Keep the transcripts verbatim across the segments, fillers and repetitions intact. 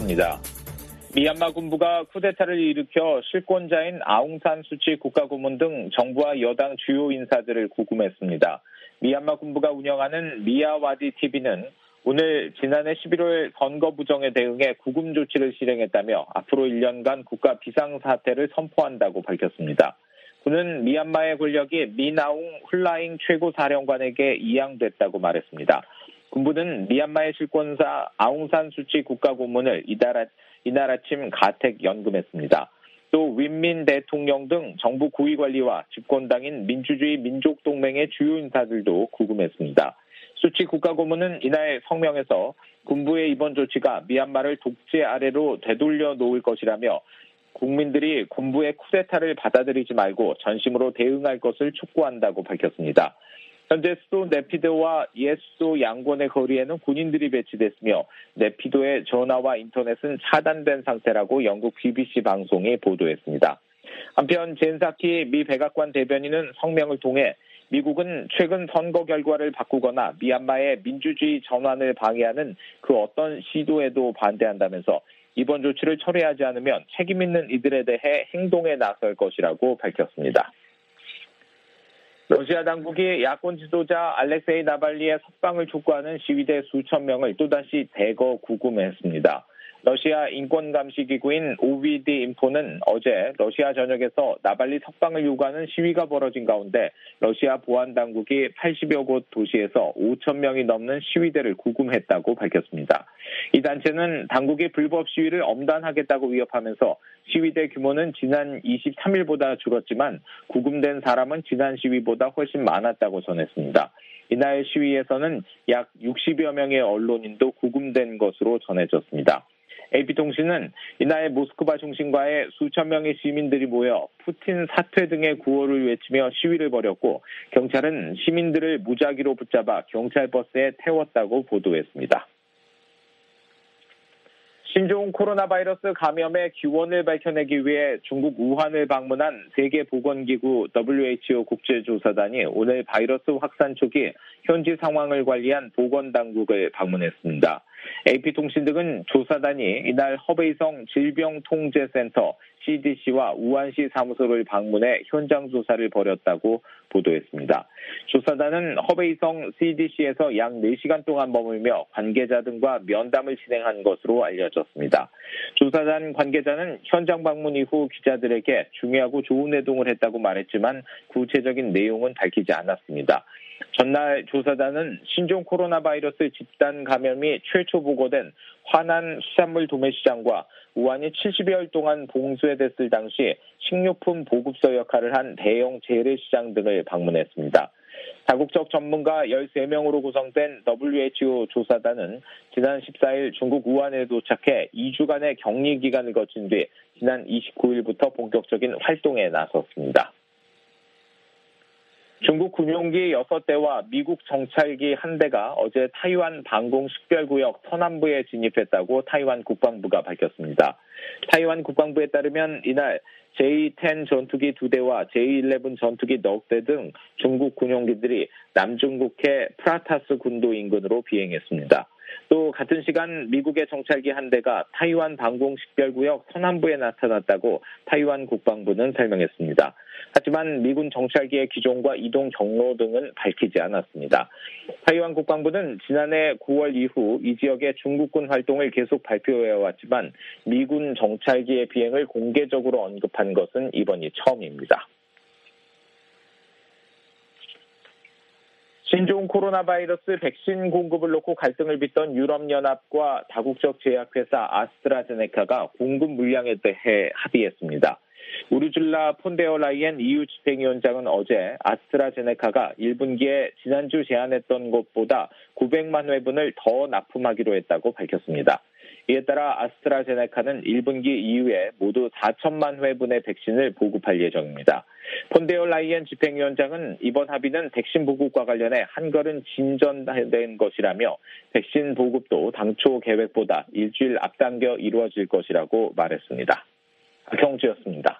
안녕하십니까. 미얀마 군부가 쿠데타를 일으켜 실권자인 아웅산 수치 국가고문 등 정부와 여당 주요 인사들을 구금했습니다. 미얀마 군부가 운영하는 미야와디 티비는 오늘 지난해 십일월 선거 부정에 대응해 구금 조치를 실행했다며 앞으로 일 년간 국가 비상사태를 선포한다고 밝혔습니다. 군은 미얀마의 권력이 미나웅 훌라잉 최고사령관에게 이양됐다고 말했습니다. 군부는 미얀마의 실권사 아웅산 수치 국가고문을 이달, 이날 아침 가택 연금했습니다. 또 윈민 대통령 등 정부 고위 관리와 집권당인 민주주의 민족동맹의 주요 인사들도 구금했습니다. 수치 국가고문은 이날 성명에서 군부의 이번 조치가 미얀마를 독재 아래로 되돌려 놓을 것이라며 국민들이 군부의 쿠데타를 받아들이지 말고 전심으로 대응할 것을 촉구한다고 밝혔습니다. 현재 수도 네피도와 옛 수도 양곤의 거리에는 군인들이 배치됐으며 네피도의 전화와 인터넷은 차단된 상태라고 영국 비비씨 방송이 보도했습니다. 한편 젠 사키 미 백악관 대변인은 성명을 통해 미국은 최근 선거 결과를 바꾸거나 미얀마의 민주주의 전환을 방해하는 그 어떤 시도에도 반대한다면서 이번 조치를 철회하지 않으면 책임 있는 이들에 대해 행동에 나설 것이라고 밝혔습니다. 러시아 당국이 야권 지도자 알렉세이 나발리의 석방을 촉구하는 시위대 수천 명을 또다시 대거 구금했습니다. 러시아 인권감시기구인 오비디 인포는 어제 러시아 전역에서 나발리 석방을 요구하는 시위가 벌어진 가운데 러시아 보안당국이 팔십여 곳 도시에서 오천 명이 넘는 시위대를 구금했다고 밝혔습니다. 이 단체는 당국이 불법 시위를 엄단하겠다고 위협하면서 시위대 규모는 지난 이십삼 일보다 줄었지만 구금된 사람은 지난 시위보다 훨씬 많았다고 전했습니다. 이날 시위에서는 약 육십여 명의 언론인도 구금된 것으로 전해졌습니다. 에이피통신은 이날 모스크바 중심가에 수천 명의 시민들이 모여 푸틴 사퇴 등의 구호를 외치며 시위를 벌였고 경찰은 시민들을 무작위로 붙잡아 경찰버스에 태웠다고 보도했습니다. 신종 코로나 바이러스 감염의 기원을 밝혀내기 위해 중국 우한을 방문한 세계보건기구 더블유에이치오 국제조사단이 오늘 바이러스 확산 초기 현지 상황을 관리한 보건당국을 방문했습니다. 에이피통신 등은 조사단이 이날 허베이성 질병통제센터 씨디씨와 우한시 사무소를 방문해 현장 조사를 벌였다고 보도했습니다. 조사단은 허베이성 씨디씨에서 약 네 시간 동안 머물며 관계자 등과 면담을 진행한 것으로 알려졌습니다. 조사단 관계자는 현장 방문 이후 기자들에게 중요하고 좋은 회동을 했다고 말했지만 구체적인 내용은 밝히지 않았습니다. 전날 조사단은 신종 코로나 바이러스 집단 감염이 최초 보고된 화난 수산물 도매시장과 우한이 칠십여일 동안 봉쇄됐을 당시 식료품 보급소 역할을 한 대형 재래시장 등을 방문했습니다. 다국적 전문가 열세 명으로 구성된 더블유에이치오 조사단은 지난 십사일 중국 우한에 도착해 이 주간의 격리 기간을 거친 뒤 지난 이십구일부터 본격적인 활동에 나섰습니다. 중국 군용기 여섯 대와 미국 정찰기 한 대가 어제 타이완 방공 식별구역 서남부에 진입했다고 타이완 국방부가 밝혔습니다. 타이완 국방부에 따르면 이날 제이 텐 전투기 두 대와 제이 일레븐 전투기 넉 대 등 중국 군용기들이 남중국해 프라타스 군도 인근으로 비행했습니다. 또 같은 시간 미국의 정찰기 한 대가 타이완 방공 식별구역 서남부에 나타났다고 타이완 국방부는 설명했습니다. 하지만 미군 정찰기의 기종과 이동 경로 등은 밝히지 않았습니다. 타이완 국방부는 지난해 구월 이후 이 지역의 중국군 활동을 계속 발표해왔지만 미군 정찰기의 비행을 공개적으로 언급한 것은 이번이 처음입니다. 신종 코로나 바이러스 백신 공급을 놓고 갈등을 빚던 유럽연합과 다국적 제약회사 아스트라제네카가 공급 물량에 대해 합의했습니다. 우르줄라 폰데어 라이엔 이유 집행위원장은 어제 아스트라제네카가 일 분기에 지난주 제안했던 것보다 구백만 회분을 더 납품하기로 했다고 밝혔습니다. 이에 따라 아스트라제네카는 일 분기 이후에 모두 사천만 회분의 백신을 보급할 예정입니다. 폰데어 라이엔 집행위원장은 이번 합의는 백신 보급과 관련해 한걸음 진전된 것이라며 백신 보급도 당초 계획보다 일주일 앞당겨 이루어질 것이라고 말했습니다. 박형주였습니다.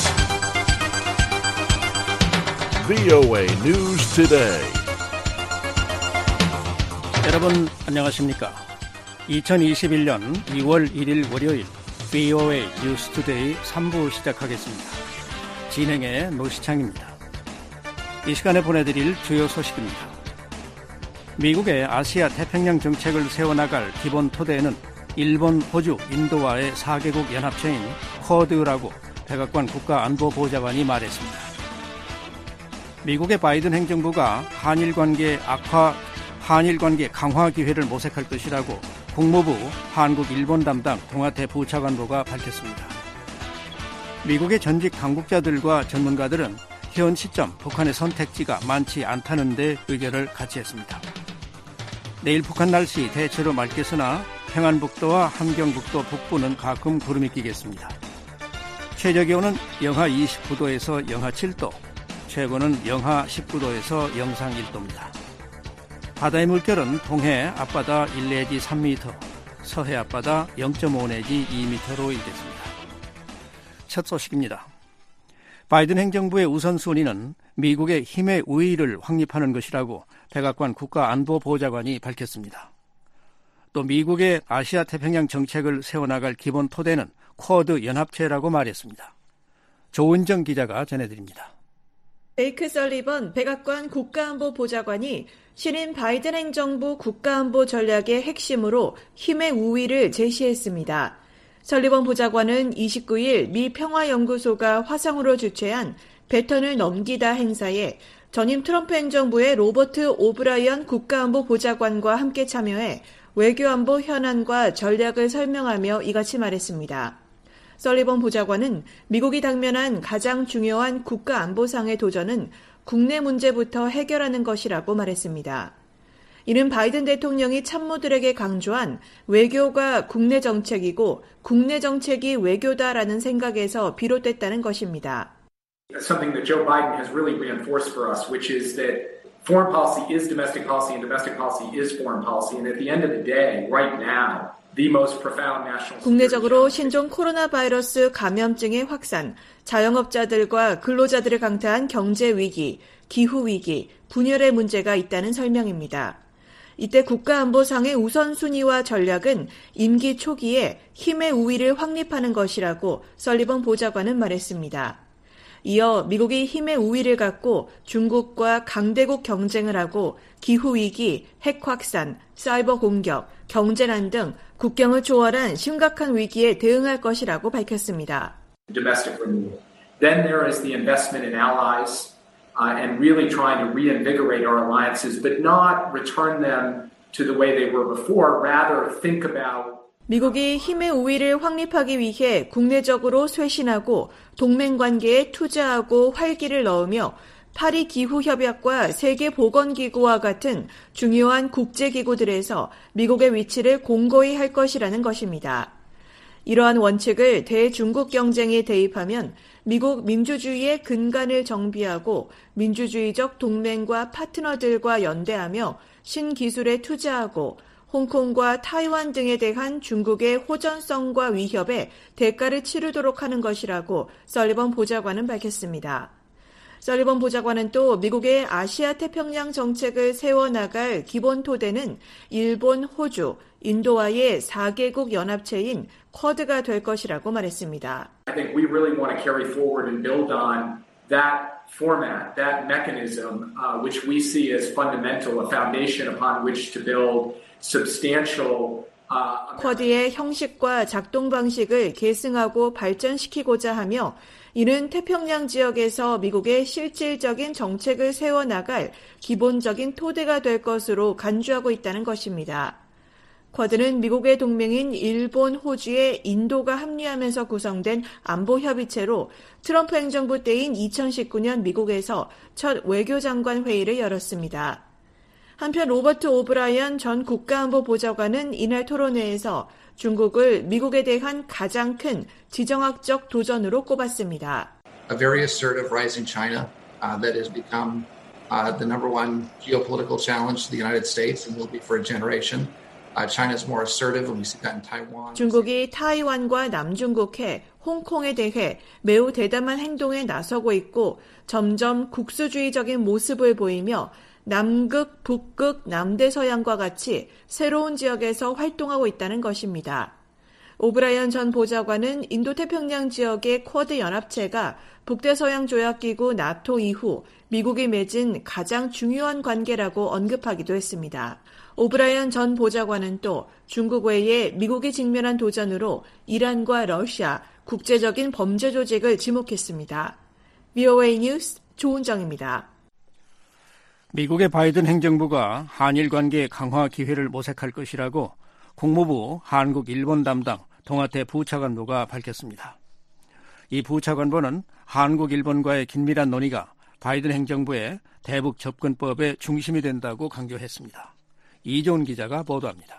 브이오에이 News Today. 여러분 안녕하십니까? 이천이십일년 이월 일일 월요일 브이오에이 뉴스투데이 삼 부 시작하겠습니다. 진행의 노시창입니다. 이 시간에 보내드릴 주요 소식입니다. 미국의 아시아 태평양 정책을 세워나갈 기본 토대에는 일본, 호주, 인도와의 사 개국 연합체인 쿼드라고 백악관 국가안보보좌관이 말했습니다. 미국의 바이든 행정부가 한일 관계 악화, 한일 관계 강화 기회를 모색할 것이라고 국무부 한국-일본 담당 동아태 부차관보가 밝혔습니다. 미국의 전직 당국자들과 전문가들은 현 시점 북한의 선택지가 많지 않다는 데 의견을 같이 했습니다. 내일 북한 날씨 대체로 맑겠으나 평안북도와 함경북도 북부는 가끔 구름이 끼겠습니다. 최저기온은 영하 이십구 도에서 영하 칠 도, 최고는 영하 십구 도에서 영상 일 도입니다. 바다의 물결은 동해 앞바다 일 내지 삼 미터, 서해 앞바다 영 점 오 내지 이 미터로 일겠습니다. 첫 소식입니다. 바이든 행정부의 우선순위는 미국의 힘의 우위를 확립하는 것이라고 백악관 국가안보보좌관이 밝혔습니다. 또 미국의 아시아 태평양 정책을 세워나갈 기본 토대는 쿼드 연합체라고 말했습니다. 조은정 기자가 전해드립니다. 제이크 설리번 백악관 국가안보보좌관이 신임 바이든 행정부 국가안보 전략의 핵심으로 힘의 우위를 제시했습니다. 설리번 보좌관은 이십구일 미 평화연구소가 화상으로 주최한 배턴을 넘기다 행사에 전임 트럼프 행정부의 로버트 오브라이언 국가안보보좌관과 함께 참여해 외교안보 현안과 전략을 설명하며 이같이 말했습니다. 설리번 보좌관은 미국이 당면한 가장 중요한 국가안보상의 도전은 국내 문제부터 해결하는 것이라고 말했습니다. 이는 바이든 대통령이 참모들에게 강조한 외교가 국내 정책이고 국내 정책이 외교다라는 생각에서 비롯됐다는 것입니다. Something that Joe Biden has really reinforced for us, which is that foreign policy is domestic policy and domestic policy is foreign policy. And at the end of the day, right now, the most profound national 국내적으로 신종 코로나 바이러스 감염증의 확산, 자영업자들과 근로자들을 강타한 경제 위기, 기후 위기, 분열의 문제가 있다는 설명입니다. 이때 국가안보상의 우선순위와 전략은 임기 초기에 힘의 우위를 확립하는 것이라고 설리번 보좌관은 말했습니다. 이어 미국이 힘의 우위를 갖고 중국과 강대국 경쟁을 하고 기후위기, 핵확산, 사이버 공격, 경제난 등 국경을 초월한 심각한 위기에 대응할 것이라고 밝혔습니다. Domestic renewal. Then there is the investment in allies uh, and really trying to reinvigorate our alliances, but not return them to the way they were before. Rather think about 미국이 힘의 우위를 확립하기 위해 국내적으로 쇄신하고 동맹관계에 투자하고 활기를 넣으며 파리 기후협약과 세계보건기구와 같은 중요한 국제기구들에서 미국의 위치를 공고히 할 것이라는 것입니다. 이러한 원칙을 대중국 경쟁에 대입하면 미국 민주주의의 근간을 정비하고 민주주의적 동맹과 파트너들과 연대하며 신기술에 투자하고 홍콩과 타이완 등에 대한 중국의 호전성과 위협에 대가를 치르도록 하는 것이라고 설리번 보좌관은 밝혔습니다. 설리번 보좌관은 또 미국의 아시아 태평양 정책을 세워나갈 기본 토대는 일본, 호주, 인도와의 사 개국 연합체인 쿼드가 될 것이라고 말했습니다. I think we really want to carry forward and build on that format, that mechanism, uh, which we see as fundamental, a foundation upon which to build substantial 쿼드의 형식과 작동 방식을 계승하고 발전시키고자 하며 이는 태평양 지역에서 미국의 실질적인 정책을 세워나갈 기본적인 토대가 될 것으로 간주하고 있다는 것입니다. 쿼드는 미국의 동맹인 일본, 호주에 인도가 합류하면서 구성된 안보협의체로 트럼프 행정부 때인 이천십구년 미국에서 첫 외교장관 회의를 열었습니다. 한편 로버트 오브라이언 전 국가안보보좌관은 이날 토론회에서 중국을 미국에 대한 가장 큰 지정학적 도전으로 꼽았습니다. A very assertive rising China uh, that has become uh, the number one geopolitical challenge to the United States and will be for a generation. Uh, China's more assertive, and we see that in Taiwan. 중국이 타이완과 남중국해, 홍콩에 대해 매우 대담한 행동에 나서고 있고 점점 국수주의적인 모습을 보이며 남극, 북극, 남대서양과 같이 새로운 지역에서 활동하고 있다는 것입니다. 오브라이언 전 보좌관은 인도태평양 지역의 쿼드 연합체가 북대서양조약기구 나토 이후 미국이 맺은 가장 중요한 관계라고 언급하기도 했습니다. 오브라이언 전 보좌관은 또 중국 외에 미국이 직면한 도전으로 이란과 러시아, 국제적인 범죄 조직을 지목했습니다. 브이오에이 뉴스 조은정입니다. 미국의 바이든 행정부가 한일 관계 강화 기회를 모색할 것이라고 국무부 한국-일본 담당 동아태 부차관보가 밝혔습니다. 이 부차관보는 한국-일본과의 긴밀한 논의가 바이든 행정부의 대북 접근법의 중심이 된다고 강조했습니다. 이종훈 기자가 보도합니다.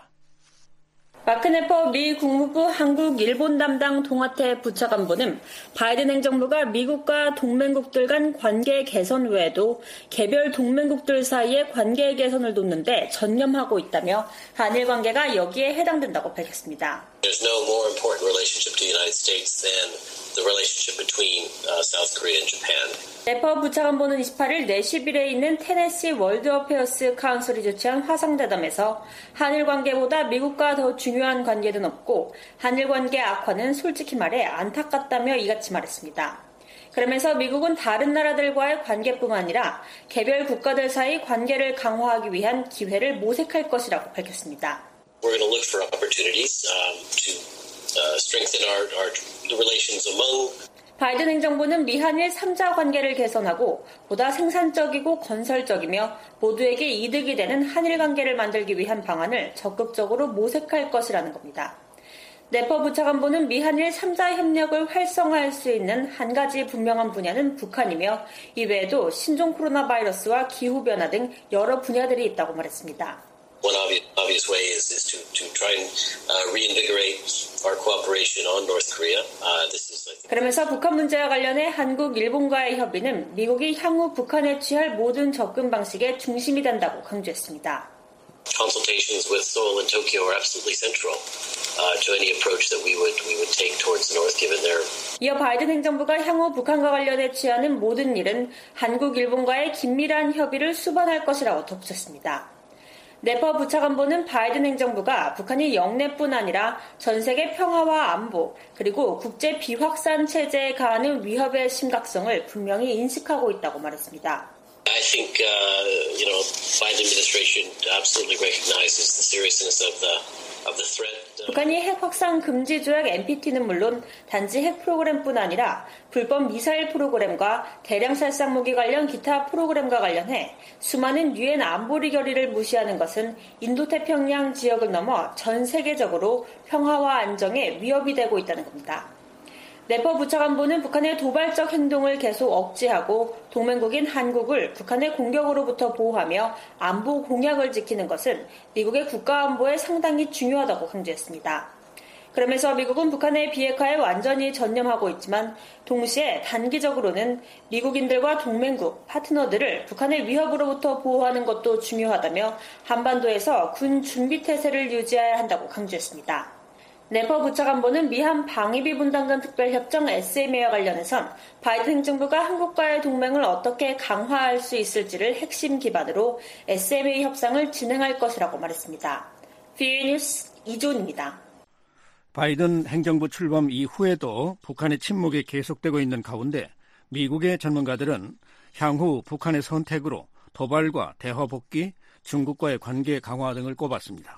마크 네퍼 미 국무부 한국-일본 담당 동아태 부차관보는 바이든 행정부가 미국과 동맹국들 간 관계 개선 외에도 개별 동맹국들 사이의 관계 개선을 돕는데 전념하고 있다며 한일 관계가 여기에 해당된다고 밝혔습니다. There's no more important relationship to the United States than the relationship between uh, South Korea and Japan. 네퍼 부차관보는 이십팔일 내시빌에 있는 테네시 월드 어페어스 카운슬이 주최한 화상대담에서 한일 관계보다 미국과 더 중요한 관계는 없고 한일 관계 악화는 솔직히 말해 안타깝다며 이같이 말했습니다. 그러면서 미국은 다른 나라들과의 관계뿐만 아니라 개별 국가들 사이 관계를 강화하기 위한 기회를 모색할 것이라고 밝혔습니다. We're going to look for opportunities um, to uh, strengthen our, our relations among 바이든 행정부는 미한일 삼자 관계를 개선하고 보다 생산적이고 건설적이며 모두에게 이득이 되는 한일 관계를 만들기 위한 방안을 적극적으로 모색할 것이라는 겁니다. 네퍼 부차관보는 미한일 삼자 협력을 활성화할 수 있는 한 가지 분명한 분야는 북한이며 이외에도 신종 코로나 바이러스와 기후변화 등 여러 분야들이 있다고 말했습니다. One obvious, obvious way is, is to, to try and uh, reinvigorate our cooperation on North Korea. Uh, this is, I think... 그러면서 북한 문제와 관련해 한국, 일본과의 협의는 미국이 향후 북한에 취할 모든 접근 방식의 중심이 된다고 강조했습니다. Consultations with Seoul and Tokyo are absolutely central uh, to any approach that we would we would take towards the North, given their. 이어 바이든 행정부가 향후 북한과 관련해 취하는 모든 일은 한국, 일본과의 긴밀한 협의를 수반할 것이라고 덧붙였습니다. 네퍼 부차관보는 바이든 행정부가 북한이 영내뿐 아니라 전 세계 평화와 안보 그리고 국제 비확산 체제에 가하는 위협의 심각성을 분명히 인식하고 있다고 말했습니다. I think uh, you know Biden administration absolutely recognizes the seriousness of the of the threat. 북한이 핵 확산 금지 조약 엔피티는 물론 단지 핵 프로그램뿐 아니라 불법 미사일 프로그램과 대량 살상 무기 관련 기타 프로그램과 관련해 수많은 유엔 안보리 결의를 무시하는 것은 인도태평양 지역을 넘어 전 세계적으로 평화와 안정에 위협이 되고 있다는 겁니다. 네퍼 부차관보는 북한의 도발적 행동을 계속 억제하고 동맹국인 한국을 북한의 공격으로부터 보호하며 안보 공약을 지키는 것은 미국의 국가안보에 상당히 중요하다고 강조했습니다. 그러면서 미국은 북한의 비핵화에 완전히 전념하고 있지만 동시에 단기적으로는 미국인들과 동맹국, 파트너들을 북한의 위협으로부터 보호하는 것도 중요하다며 한반도에서 군 준비태세를 유지해야 한다고 강조했습니다. 네퍼 부차관보는 미한 방위비 분담금 특별협정 에스엠에이와 관련해선 바이든 행정부가 한국과의 동맹을 어떻게 강화할 수 있을지를 핵심 기반으로 에스엠에이 협상을 진행할 것이라고 말했습니다. 브이오에이 뉴스 이조은입니다. 바이든 행정부 출범 이후에도 북한의 침묵이 계속되고 있는 가운데 미국의 전문가들은 향후 북한의 선택으로 도발과 대화 복귀, 중국과의 관계 강화 등을 꼽았습니다.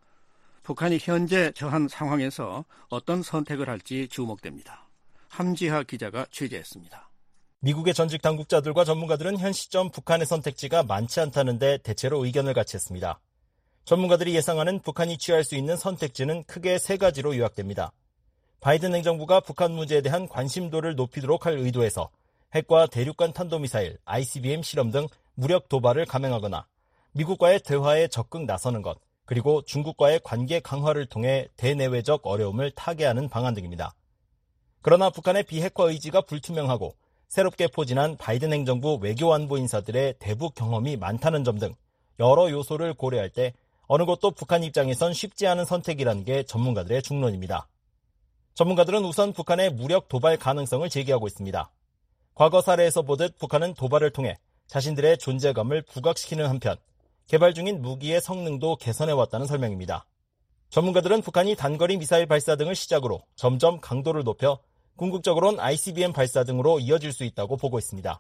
북한이 현재 저한 상황에서 어떤 선택을 할지 주목됩니다. 함지하 기자가 취재했습니다. 미국의 전직 당국자들과 전문가들은 현 시점 북한의 선택지가 많지 않다는데 대체로 의견을 같이 했습니다. 전문가들이 예상하는 북한이 취할 수 있는 선택지는 크게 세 가지로 요약됩니다. 바이든 행정부가 북한 문제에 대한 관심도를 높이도록 할 의도에서 핵과 대륙간 탄도미사일, 아이씨비엠 실험 등 무력 도발을 감행하거나 미국과의 대화에 적극 나서는 것, 그리고 중국과의 관계 강화를 통해 대내외적 어려움을 타개하는 방안 등입니다. 그러나 북한의 비핵화 의지가 불투명하고 새롭게 포진한 바이든 행정부 외교안보 인사들의 대북 경험이 많다는 점 등 여러 요소를 고려할 때 어느 것도 북한 입장에선 쉽지 않은 선택이라는 게 전문가들의 중론입니다. 전문가들은 우선 북한의 무력 도발 가능성을 제기하고 있습니다. 과거 사례에서 보듯 북한은 도발을 통해 자신들의 존재감을 부각시키는 한편 개발 중인 무기의 성능도 개선해왔다는 설명입니다. 전문가들은 북한이 단거리 미사일 발사 등을 시작으로 점점 강도를 높여 궁극적으로는 아이씨비엠 발사 등으로 이어질 수 있다고 보고 있습니다.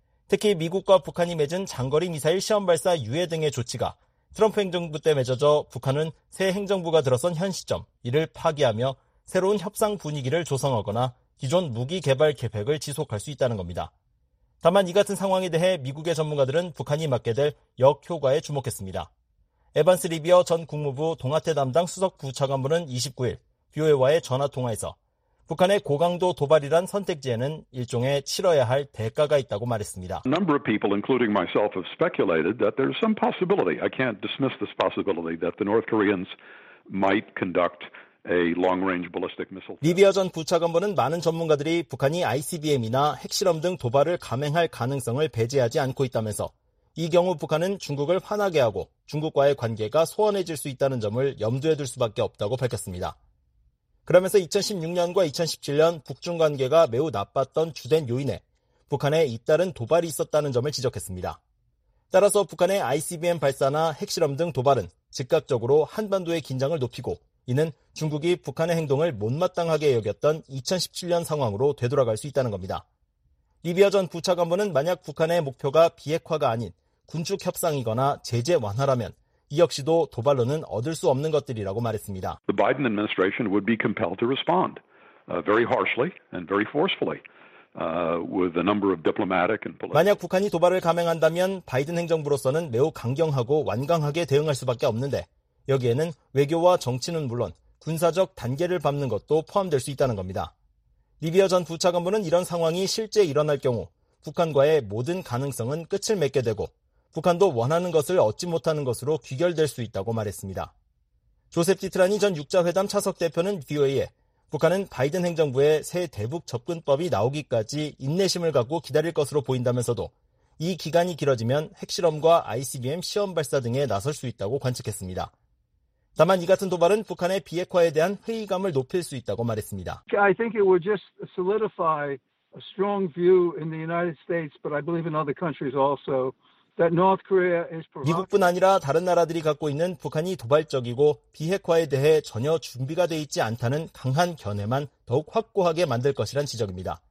특히 미국과 북한이 맺은 장거리 미사일 시험 발사 유예 등의 조치가 트럼프 행정부 때 맺어져 북한은 새 행정부가 들어선 현 시점 이를 파기하며 새로운 협상 분위기를 조성하거나 기존 무기 개발 계획을 지속할 수 있다는 겁니다. 다만 이 같은 상황에 대해 미국의 전문가들은 북한이 맞게 될 역효과에 주목했습니다. 에반스 리비어 전 국무부 동아태 담당 수석 부차관보는 이십구일 브이오에이와의 전화통화에서 북한의 고강도 도발이란 선택지에는 일종의 치러야 할 대가가 있다고 말했습니다. A number of people, including myself, have speculated that there's some possibility. I can't dismiss this possibility that the North Koreans might conduct a long-range ballistic missile. 리비어 전 부차관보는 많은 전문가들이 북한이 아이씨비엠이나 핵실험 등 도발을 감행할 가능성을 배제하지 않고 있다면서 이 경우 북한은 중국을 화나게 하고 중국과의 관계가 소원해질 수 있다는 점을 염두에 둘 수밖에 없다고 밝혔습니다. 그러면서 이천십육년과 이천십칠년 북중 관계가 매우 나빴던 주된 요인에 북한의 잇따른 도발이 있었다는 점을 지적했습니다. 따라서 북한의 아이씨비엠 발사나 핵실험 등 도발은 즉각적으로 한반도의 긴장을 높이고 이는 중국이 북한의 행동을 못마땅하게 여겼던 이천십칠년 상황으로 되돌아갈 수 있다는 겁니다. 리비어 전 부차관보는 만약 북한의 목표가 비핵화가 아닌 군축 협상이거나 제재 완화라면 이 역시도 도발로는 얻을 수 없는 것들이라고 말했습니다. The Biden administration would be compelled to respond uh, very harshly and very forcefully uh, with a number of diplomatic and political. 만약 북한이 도발을 감행한다면 바이든 행정부로서는 매우 강경하고 완강하게 대응할 수밖에 없는데 여기에는 외교와 정치는 물론 군사적 단계를 밟는 것도 포함될 수 있다는 겁니다. 리비어 전 부차관보는 이런 상황이 실제 일어날 경우 북한과의 모든 가능성은 끝을 맺게 되고 북한도 원하는 것을 얻지 못하는 것으로 귀결될 수 있다고 말했습니다. 조셉 디트라니 전 육자회담 차석 대표는 브이오에이에 북한은 바이든 행정부의 새 대북 접근법이 나오기까지 인내심을 갖고 기다릴 것으로 보인다면서도 이 기간이 길어지면 핵실험과 아이씨비엠 시험 발사 등에 나설 수 있다고 관측했습니다. 다만 이 같은 도발은 북한의 비핵화에 대한 회의감을 높일 수 있다고 말했습니다. I think it would just solidify a strong view in the United States, but I believe in other countries also. 미국뿐 아니라 다른 나라들이 갖고 있는 북한이 도발적이고 비핵화에 대해 전혀 준비가 돼 있지 않다는 강한 견해만 더욱 확고하게 만들 것이란 지적입니다.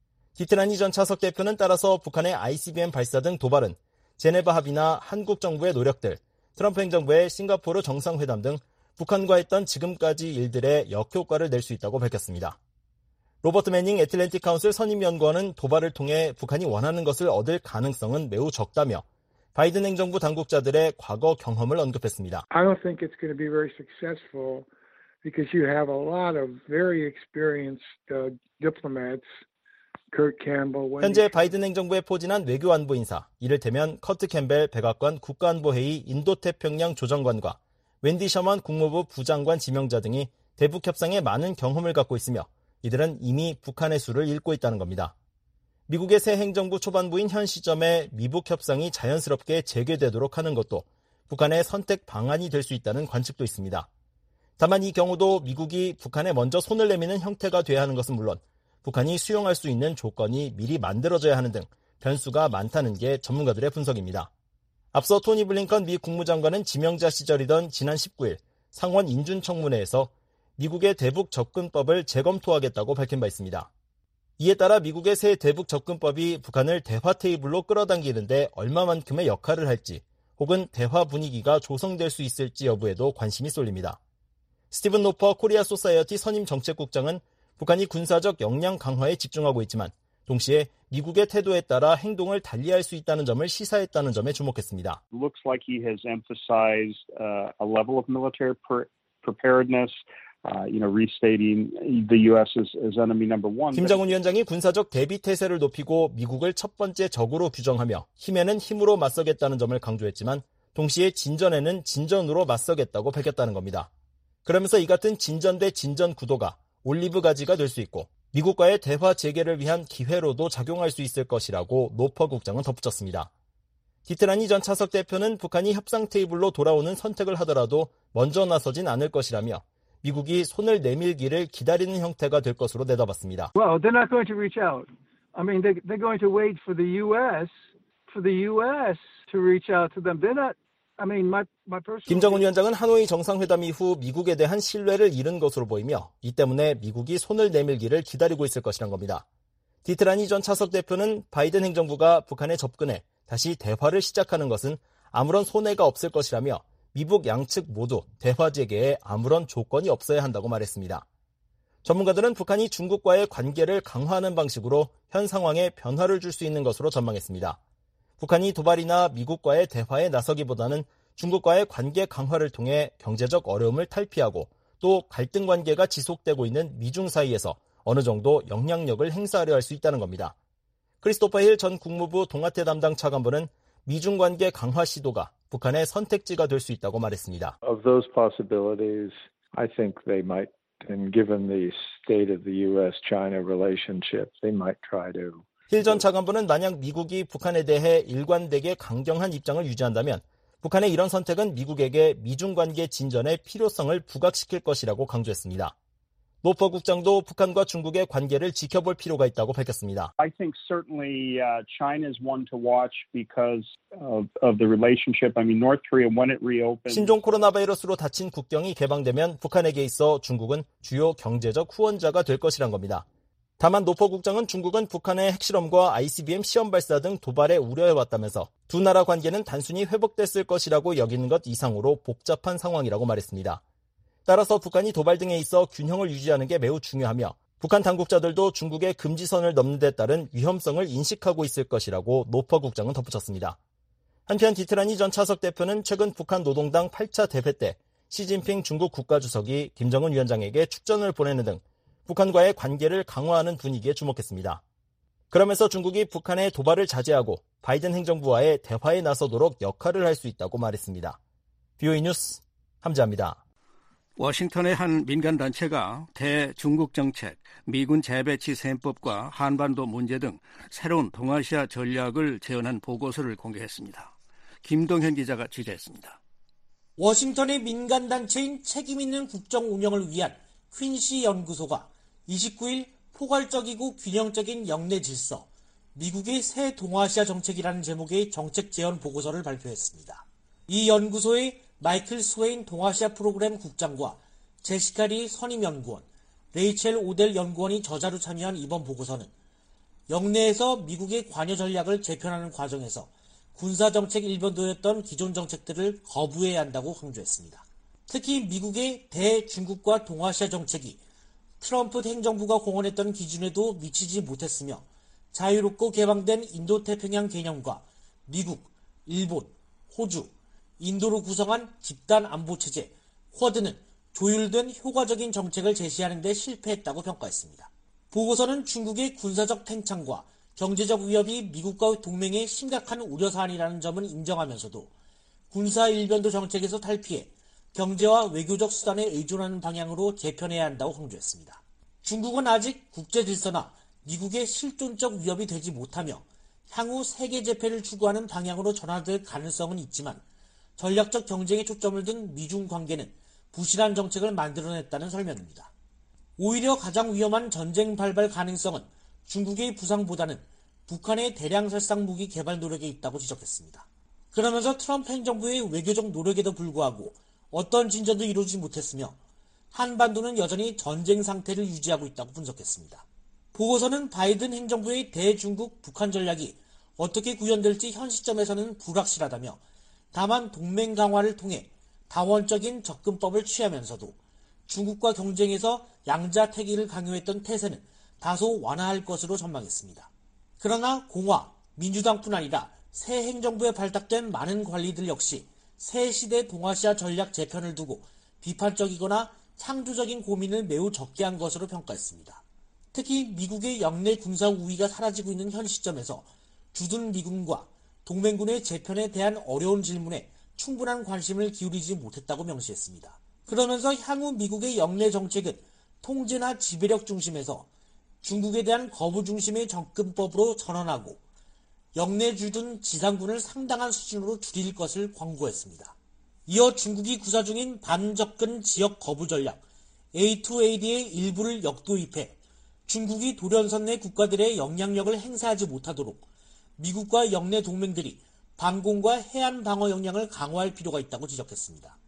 디트라니 전 차석 대표는 따라서 북한의 아이씨비엠 발사 등 도발은 제네바 합의나 한국 정부의 노력들, 트럼프 행정부의 싱가포르 정상회담 등 북한과 했던 지금까지 일들의 역효과를 낼 수 있다고 밝혔습니다. 로버트 매닝 애틀랜틱 카운슬 선임연구원은 도발을 통해 북한이 원하는 것을 얻을 가능성은 매우 적다며 바이든 행정부 당국자들의 과거 경험을 언급했습니다. I don't think it's going to be very successful because you have a lot of very experienced uh, diplomats. Kurt Campbell. 현재 바이든 행정부에 포진한 외교안보 인사, 이를테면 커트 캠벨 백악관 국가안보회의 인도태평양 조정관과 웬디 셔먼 국무부 부장관 지명자 등이 대북 협상에 많은 경험을 갖고 있으며 이들은 이미 북한의 수를 읽고 있다는 겁니다. 미국의 새 행정부 초반부인 현 시점에 미북 협상이 자연스럽게 재개되도록 하는 것도 북한의 선택 방안이 될 수 있다는 관측도 있습니다. 다만 이 경우도 미국이 북한에 먼저 손을 내미는 형태가 돼야 하는 것은 물론 북한이 수용할 수 있는 조건이 미리 만들어져야 하는 등 변수가 많다는 게 전문가들의 분석입니다. 앞서 토니 블링컨 미 국무장관은 지명자 시절이던 지난 십구일 상원 인준청문회에서 미국의 대북 접근법을 재검토하겠다고 밝힌 바 있습니다. 이에 따라 미국의 새 대북 접근법이 북한을 대화 테이블로 끌어당기는데 얼마만큼의 역할을 할지 혹은 대화 분위기가 조성될 수 있을지 여부에도 관심이 쏠립니다. 스티븐 노퍼 코리아 소사이어티 선임 정책국장은 북한이 군사적 역량 강화에 집중하고 있지만 동시에 미국의 태도에 따라 행동을 달리할 수 있다는 점을 시사했다는 점에 주목했습니다. Looks like he has emphasized uh, a level of military preparedness. Uh, you know, restating the U S as, as enemy number one. 김정은 위원장이 군사적 대비 태세를 높이고 미국을 첫 번째 적으로 규정하며 힘에는 힘으로 맞서겠다는 점을 강조했지만 동시에 진전에는 진전으로 맞서겠다고 밝혔다는 겁니다. 그러면서 이 같은 진전 대 진전 구도가 올리브 가지가 될 수 있고 미국과의 대화 재개를 위한 기회로도 작용할 수 있을 것이라고 노퍼 국장은 덧붙였습니다. 디트라니 전 차석 대표는 북한이 협상 테이블로 돌아오는 선택을 하더라도 먼저 나서진 않을 것이라며 미국이 손을 내밀기를 기다리는 형태가 될 것으로 내다봤습니다. Well, they're not going to reach out. I mean, they, they're going to wait for the U S for the U S to reach out to them. They're not. I mean, my my personal. 김정은 위원장은 하노이 정상회담 이후 미국에 대한 신뢰를 잃은 것으로 보이며 이 때문에 미국이 손을 내밀기를 기다리고 있을 것이란 겁니다. 디트라니 전 차석 대표는 바이든 행정부가 북한에 접근해 다시 대화를 시작하는 것은 아무런 손해가 없을 것이라며 미북 양측 모두 대화 재개에 아무런 조건이 없어야 한다고 말했습니다. 전문가들은 북한이 중국과의 관계를 강화하는 방식으로 현 상황에 변화를 줄 수 있는 것으로 전망했습니다. 북한이 도발이나 미국과의 대화에 나서기보다는 중국과의 관계 강화를 통해 경제적 어려움을 탈피하고 또 갈등 관계가 지속되고 있는 미중 사이에서 어느 정도 영향력을 행사하려 할 수 있다는 겁니다. 크리스토퍼 힐 전 국무부 동아태 담당 차관보는 미중 관계 강화 시도가 북한의 선택지가 될 수 있다고 말했습니다. Of those possibilities, I think they might, and given the state of the U S-China relationship, they might try to. 힐 전 차관보는 만약 미국이 북한에 대해 일관되게 강경한 입장을 유지한다면 북한의 이런 선택은 미국에게 미중 관계 진전의 필요성을 부각시킬 것이라고 강조했습니다. 노퍼 국장도 북한과 중국의 관계를 지켜볼 필요가 있다고 밝혔습니다. I think certainly uh, China is one to watch because of, of the relationship. I mean, North Korea, when it reopens. 신종 코로나 바이러스로 닫힌 국경이 개방되면 북한에게 있어 중국은 주요 경제적 후원자가 될 것이란 겁니다. 다만 노퍼 국장은 중국은 북한의 핵실험과 아이씨비엠 시험 발사 등 도발에 우려해왔다면서 두 나라 관계는 단순히 회복됐을 것이라고 여기는 것 이상으로 복잡한 상황이라고 말했습니다. 따라서 북한이 도발 등에 있어 균형을 유지하는 게 매우 중요하며 북한 당국자들도 중국의 금지선을 넘는 데 따른 위험성을 인식하고 있을 것이라고 노퍼 국장은 덧붙였습니다. 한편 디트라니 전 차석 대표는 최근 북한 노동당 팔 차 대회 때 시진핑 중국 국가주석이 김정은 위원장에게 축전을 보내는 등 북한과의 관계를 강화하는 분위기에 주목했습니다. 그러면서 중국이 북한의 도발을 자제하고 바이든 행정부와의 대화에 나서도록 역할을 할 수 있다고 말했습니다. 비오이 뉴스 함재합니다. 워싱턴의 한 민간단체가 대중국 정책, 미군 재배치 셈법과 한반도 문제 등 새로운 동아시아 전략을 재현한 보고서를 공개했습니다. 김동현 기자가 취재했습니다. 워싱턴의 민간단체인 책임있는 국정 운영을 위한 퀸시 연구소가 이십구 일 포괄적이고 균형적인 영내 질서, 미국의 새 동아시아 정책이라는 제목의 정책 재현 보고서를 발표했습니다. 이 연구소의 마이클 스웨인 동아시아 프로그램 국장과 제시카 리 선임연구원, 레이첼 오델 연구원이 저자로 참여한 이번 보고서는 영내에서 미국의 관여 전략을 재편하는 과정에서 군사정책 일변도였던 기존 정책들을 거부해야 한다고 강조했습니다. 특히 미국의 대중국과 동아시아 정책이 트럼프 행정부가 공언했던 기준에도 미치지 못했으며 자유롭고 개방된 인도태평양 개념과 미국, 일본, 호주, 인도로 구성한 집단안보체제, 쿼드는 조율된 효과적인 정책을 제시하는 데 실패했다고 평가했습니다. 보고서는 중국의 군사적 팽창과 경제적 위협이 미국과 동맹의 심각한 우려사안이라는 점은 인정하면서도 군사 일변도 정책에서 탈피해 경제와 외교적 수단에 의존하는 방향으로 재편해야 한다고 강조했습니다. 중국은 아직 국제질서나 미국의 실존적 위협이 되지 못하며 향후 세계 재패를 추구하는 방향으로 전환될 가능성은 있지만 전략적 경쟁에 초점을 둔 미중 관계는 부실한 정책을 만들어냈다는 설명입니다. 오히려 가장 위험한 전쟁 발발 가능성은 중국의 부상보다는 북한의 대량 살상 무기 개발 노력에 있다고 지적했습니다. 그러면서 트럼프 행정부의 외교적 노력에도 불구하고 어떤 진전도 이루지 못했으며 한반도는 여전히 전쟁 상태를 유지하고 있다고 분석했습니다. 보고서는 바이든 행정부의 대중국 북한 전략이 어떻게 구현될지 현 시점에서는 불확실하다며 다만 동맹 강화를 통해 다원적인 접근법을 취하면서도 중국과 경쟁에서 양자택일을 강요했던 태세는 다소 완화할 것으로 전망했습니다. 그러나 공화, 민주당뿐 아니라 새 행정부에 발탁된 많은 관리들 역시 새 시대 동아시아 전략 재편을 두고 비판적이거나 창조적인 고민을 매우 적게 한 것으로 평가했습니다. 특히 미국의 영내 군사 우위가 사라지고 있는 현 시점에서 주둔 미군과 동맹군의 재편에 대한 어려운 질문에 충분한 관심을 기울이지 못했다고 명시했습니다. 그러면서 향후 미국의 영내 정책은 통제나 지배력 중심에서 중국에 대한 거부 중심의 접근법으로 전환하고 영내 주둔 지상군을 상당한 수준으로 줄일 것을 권고했습니다. 이어 중국이 구사 중인 반접근 지역 거부 전략 에이 투 에이 디의 일부를 역도입해 중국이 돌연선 내 국가들의 영향력을 행사하지 못하도록 미국과 영내 동맹들이 방공과 해안 방어 역량을 강화할 필요가 있다고 지적했습니다.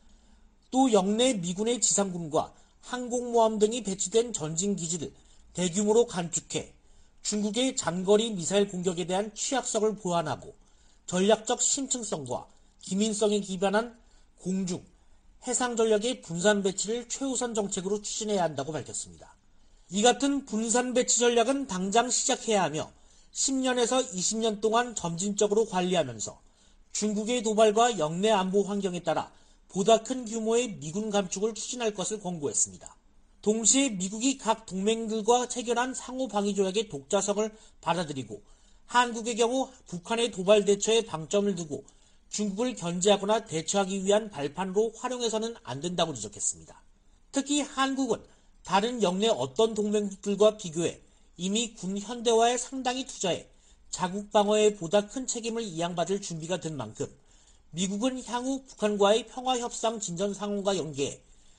또 영내 미군의 지상군과 항공모함 등이 배치된 전진기지를 대규모로 감축해 중국의 장거리 미사일 공격에 대한 취약성을 보완하고 전략적 심층성과 기민성에 기반한 공중, 해상 전력의 분산 배치를 최우선 정책으로 추진해야 한다고 밝혔습니다. 이 같은 분산 배치 전략은 당장 시작해야 하며 십 년에서 이십 년 동안 점진적으로 관리하면서 중국의 도발과 영내 안보 환경에 따라 보다 큰 규모의 미군 감축을 추진할 것을 권고했습니다. 동시에 미국이 각 동맹들과 체결한 상호 방위 조약의 독자성을 받아들이고 한국의 경우 북한의 도발 대처에 방점을 두고 중국을 견제하거나 대처하기 위한 발판으로 활용해서는 안 된다고 지적했습니다. 특히 한국은 다른 영내 어떤 동맹국들과 비교해 이미 군 현대화에 상당히 투자해 자국 방어에 보다 큰 책임을 이양받을 준비가 된 만큼 미국은 향후 북한과의 평화협상 진전 상황과 연계해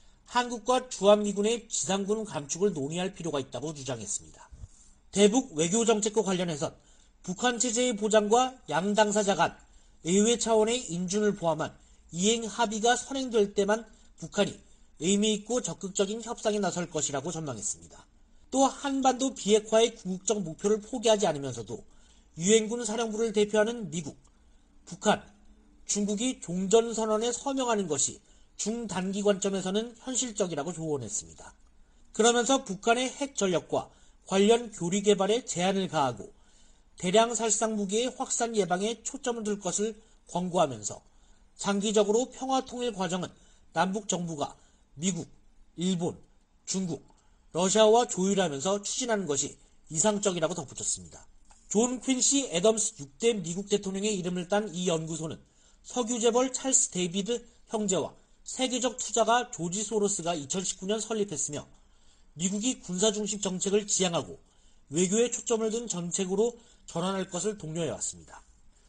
한국과 주한미군의 지상군 감축을 논의할 필요가 있다고 주장했습니다. 대북 외교정책과 관련해선 북한 체제의 보장과 양 당사자 간 의회 차원의 인준을 포함한 이행 합의가 선행될 때만 북한이 의미 있고 적극적인 협상에 나설 것이라고 전망했습니다. 또 한반도 비핵화의 궁극적 목표를 포기하지 않으면서도 유엔군 사령부를 대표하는 미국, 북한, 중국이 종전선언에 서명하는 것이 중단기 관점에서는 현실적이라고 조언했습니다. 그러면서 북한의 핵 전력과 관련 교리 개발에 제한을 가하고 대량 살상 무기의 확산 예방에 초점을 둘 것을 권고하면서 장기적으로 평화 통일 과정은 남북 정부가 미국, 일본, 중국, 러시아와 조율하면서 추진하는 것이 이상적이라고 덧붙였습니다. 존 퀸시 애덤스 육 대 미국 대통령의 이름을 딴 이 연구소는 석유재벌 찰스 데이비드 형제와 세계적 투자가 조지 소로스가 이천십구 년 설립했으며 미국이 군사중심 정책을 지향하고 외교에 초점을 둔 정책으로 전환할 것을 독려해왔습니다.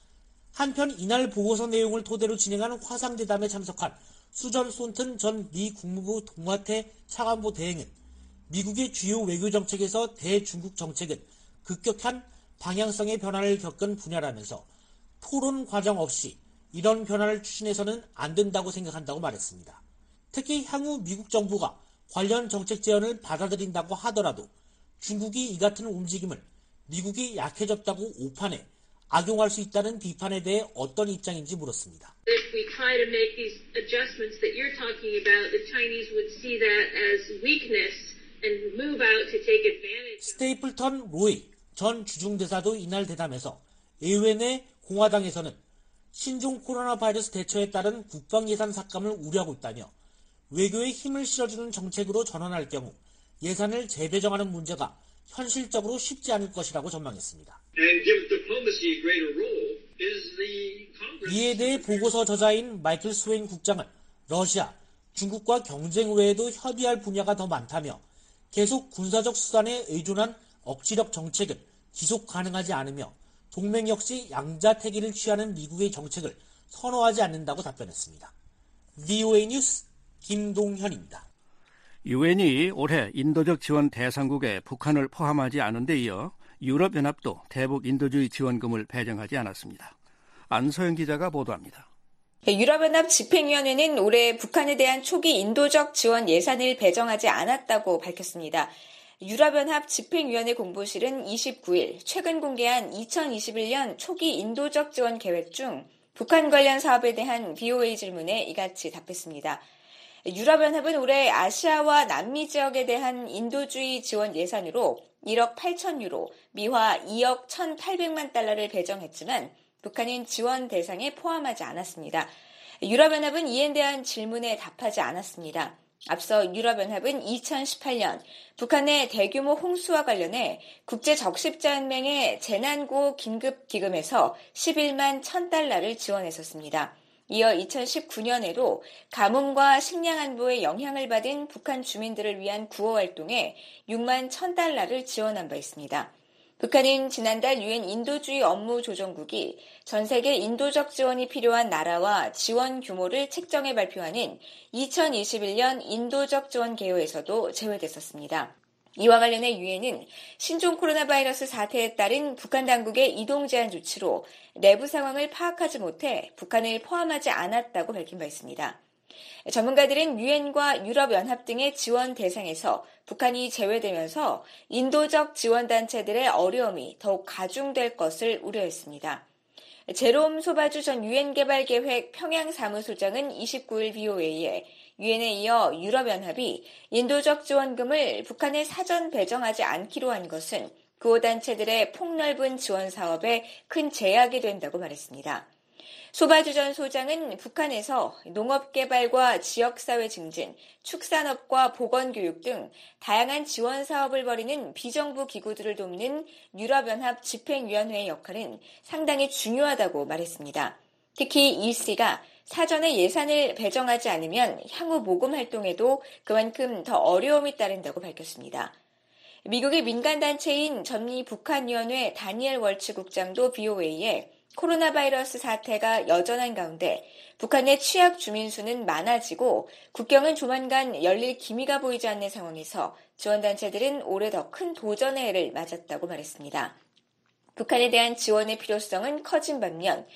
한편 이날 보고서 내용을 토대로 진행한 화상대담에 참석한 수전 손튼 전 미 국무부 동아태 차관보 대행은 미국의 주요 외교정책에서 대중국 정책은 급격한 방향성의 변화를 겪은 분야라면서 토론 과정 없이 이런 변화를 추진해서는 안 된다고 생각한다고 말했습니다. 특히 향후 미국 정부가 관련 정책 제안을 받아들인다고 하더라도 중국이 이 같은 움직임을 미국이 약해졌다고 오판해 악용할 수 있다는 비판에 대해 어떤 입장인지 물었습니다. If we try to make these adjustments that you're talking about, the Chinese would see that as weakness and move out to take advantage. 스테이플턴 로이 전 주중대사도 이날 대담에서 의회 내 공화당에서는 신종 코로나 바이러스 대처에 따른 국방 예산 삭감을 우려하고 있다며 외교에 힘을 실어주는 정책으로 전환할 경우 예산을 재배정하는 문제가 현실적으로 쉽지 않을 것이라고 전망했습니다. 이에 대해 보고서 저자인 마이클 스웨인 국장은 러시아, 중국과 경쟁 외에도 협의할 분야가 더 많다며 계속 군사적 수단에 의존한 억지력 정책은 지속 가능하지 않으며 동맹 역시 양자택일을 취하는 미국의 정책을 선호하지 않는다고 답변했습니다. 브이오에이 뉴스 김동현입니다. 유엔이 올해 인도적 지원 대상국에 북한을 포함하지 않은 데 이어 유럽연합도 대북 인도주의 지원금을 배정하지 않았습니다. 안소영 기자가 보도합니다. 유럽연합 집행위원회는 올해 북한에 대한 초기 인도적 지원 예산을 배정하지 않았다고 밝혔습니다. 유럽연합 집행위원회 공보실은 이십구 일 최근 공개한 이천이십일 년 초기 인도적 지원 계획 중 북한 관련 사업에 대한 브이오에이 질문에 이같이 답했습니다. 유럽연합은 올해 아시아와 남미 지역에 대한 인도주의 지원 예산으로 일억 팔천 유로, 미화 이억 천팔백만 달러를 배정했지만 북한은 지원 대상에 포함하지 않았습니다. 유럽연합은 이에 대한 질문에 답하지 않았습니다. 앞서 유럽연합은 이천십팔 년 북한의 대규모 홍수와 관련해 국제적십자연맹의 재난구호 긴급기금에서 십일만 천 달러를 지원했었습니다. 이어 이천십구 년에도 가뭄과 식량 안보에 영향을 받은 북한 주민들을 위한 구호 활동에 육만 천 달러를 지원한 바 있습니다. 북한은 지난달 유엔 인도주의 업무조정국이 전 세계 인도적 지원이 필요한 나라와 지원 규모를 책정해 발표하는 이천이십일 년 인도적 지원 개요에서도 제외됐었습니다. 이와 관련해 유엔은 신종 코로나 바이러스 사태에 따른 북한 당국의 이동 제한 조치로 내부 상황을 파악하지 못해 북한을 포함하지 않았다고 밝힌 바 있습니다. 전문가들은 유엔과 유럽연합 등의 지원 대상에서 북한이 제외되면서 인도적 지원단체들의 어려움이 더욱 가중될 것을 우려했습니다. 제롬 소바주 전 유엔개발계획 평양사무소장은 이십구일 브이오에이에 유엔에 이어 유럽연합이 인도적 지원금을 북한에 사전 배정하지 않기로 한 것은 구호 단체들의 폭넓은 지원 사업에 큰 제약이 된다고 말했습니다. 소바주 전 소장은 북한에서 농업개발과 지역사회 증진, 축산업과 보건교육 등 다양한 지원 사업을 벌이는 비정부 기구들을 돕는 유럽연합 집행위원회의 역할은 상당히 중요하다고 말했습니다. 특히 이씨가 사전에 예산을 배정하지 않으면 향후 모금 활동에도 그만큼 더 어려움이 따른다고 밝혔습니다. 미국의 민간단체인 전미북한위원회 다니엘 월츠 국장도 브이오에이에 코로나 바이러스 사태가 여전한 가운데 북한의 취약 주민 수는 많아지고 국경은 조만간 열릴 기미가 보이지 않는 상황에서 지원단체들은 올해 더 큰 도전의 해를 맞았다고 말했습니다. 북한에 대한 지원의 필요성은 커진 반면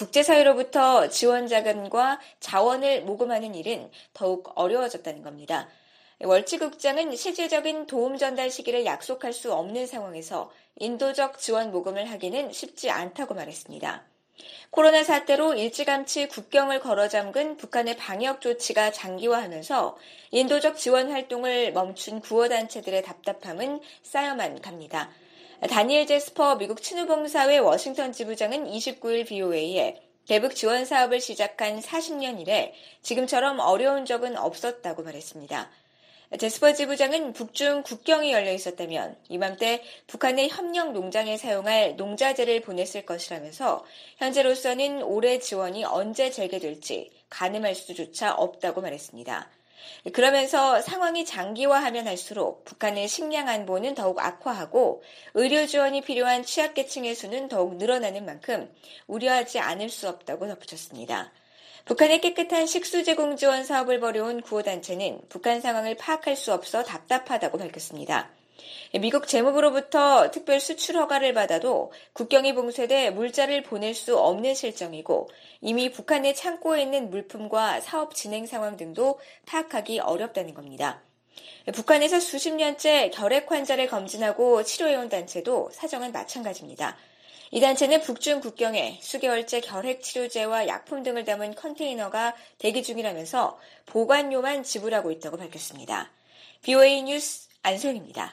국제사회로부터 지원 자금과 자원을 모금하는 일은 더욱 어려워졌다는 겁니다. 월치 국장은 실질적인 도움 전달 시기를 약속할 수 없는 상황에서 인도적 지원 모금을 하기는 쉽지 않다고 말했습니다. 코로나 사태로 일찌감치 국경을 걸어 잠근 북한의 방역 조치가 장기화하면서 인도적 지원 활동을 멈춘 구호단체들의 답답함은 쌓여만 갑니다. 다니엘 제스퍼 미국 친후봉사회 워싱턴 지부장은 이십구일 브이오에이에 대북 지원 사업을 시작한 사십 년 이래 지금처럼 어려운 적은 없었다고 말했습니다. 제스퍼 지부장은 북중 국경이 열려 있었다면 이맘때 북한의 협력 농장에 사용할 농자재를 보냈을 것이라면서 현재로서는 올해 지원이 언제 재개될지 가늠할 수조차 없다고 말했습니다. 그러면서 상황이 장기화하면 할수록 북한의 식량 안보는 더욱 악화하고 의료 지원이 필요한 취약계층의 수는 더욱 늘어나는 만큼 우려하지 않을 수 없다고 덧붙였습니다. 북한의 깨끗한 식수 제공 지원 사업을 벌여온 구호단체는 북한 상황을 파악할 수 없어 답답하다고 밝혔습니다. 미국 재무부로부터 특별 수출 허가를 받아도 국경이 봉쇄돼 물자를 보낼 수 없는 실정이고 이미 북한의 창고에 있는 물품과 사업 진행 상황 등도 파악하기 어렵다는 겁니다. 북한에서 수십 년째 결핵 환자를 검진하고 치료해온 단체도 사정은 마찬가지입니다. 이 단체는 북중 국경에 수개월째 결핵 치료제와 약품 등을 담은 컨테이너가 대기 중이라면서 보관료만 지불하고 있다고 밝혔습니다. 브이오에이 뉴스 안소영입니다.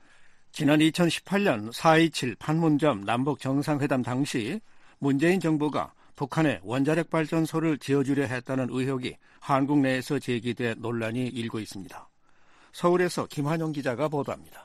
지난 이천십팔년 사 이칠 판문점 남북정상회담 당시 문재인 정부가 북한에 원자력 발전소를 지어주려 했다는 의혹이 한국 내에서 제기돼 논란이 일고 있습니다. 서울에서 김한영 기자가 보도합니다.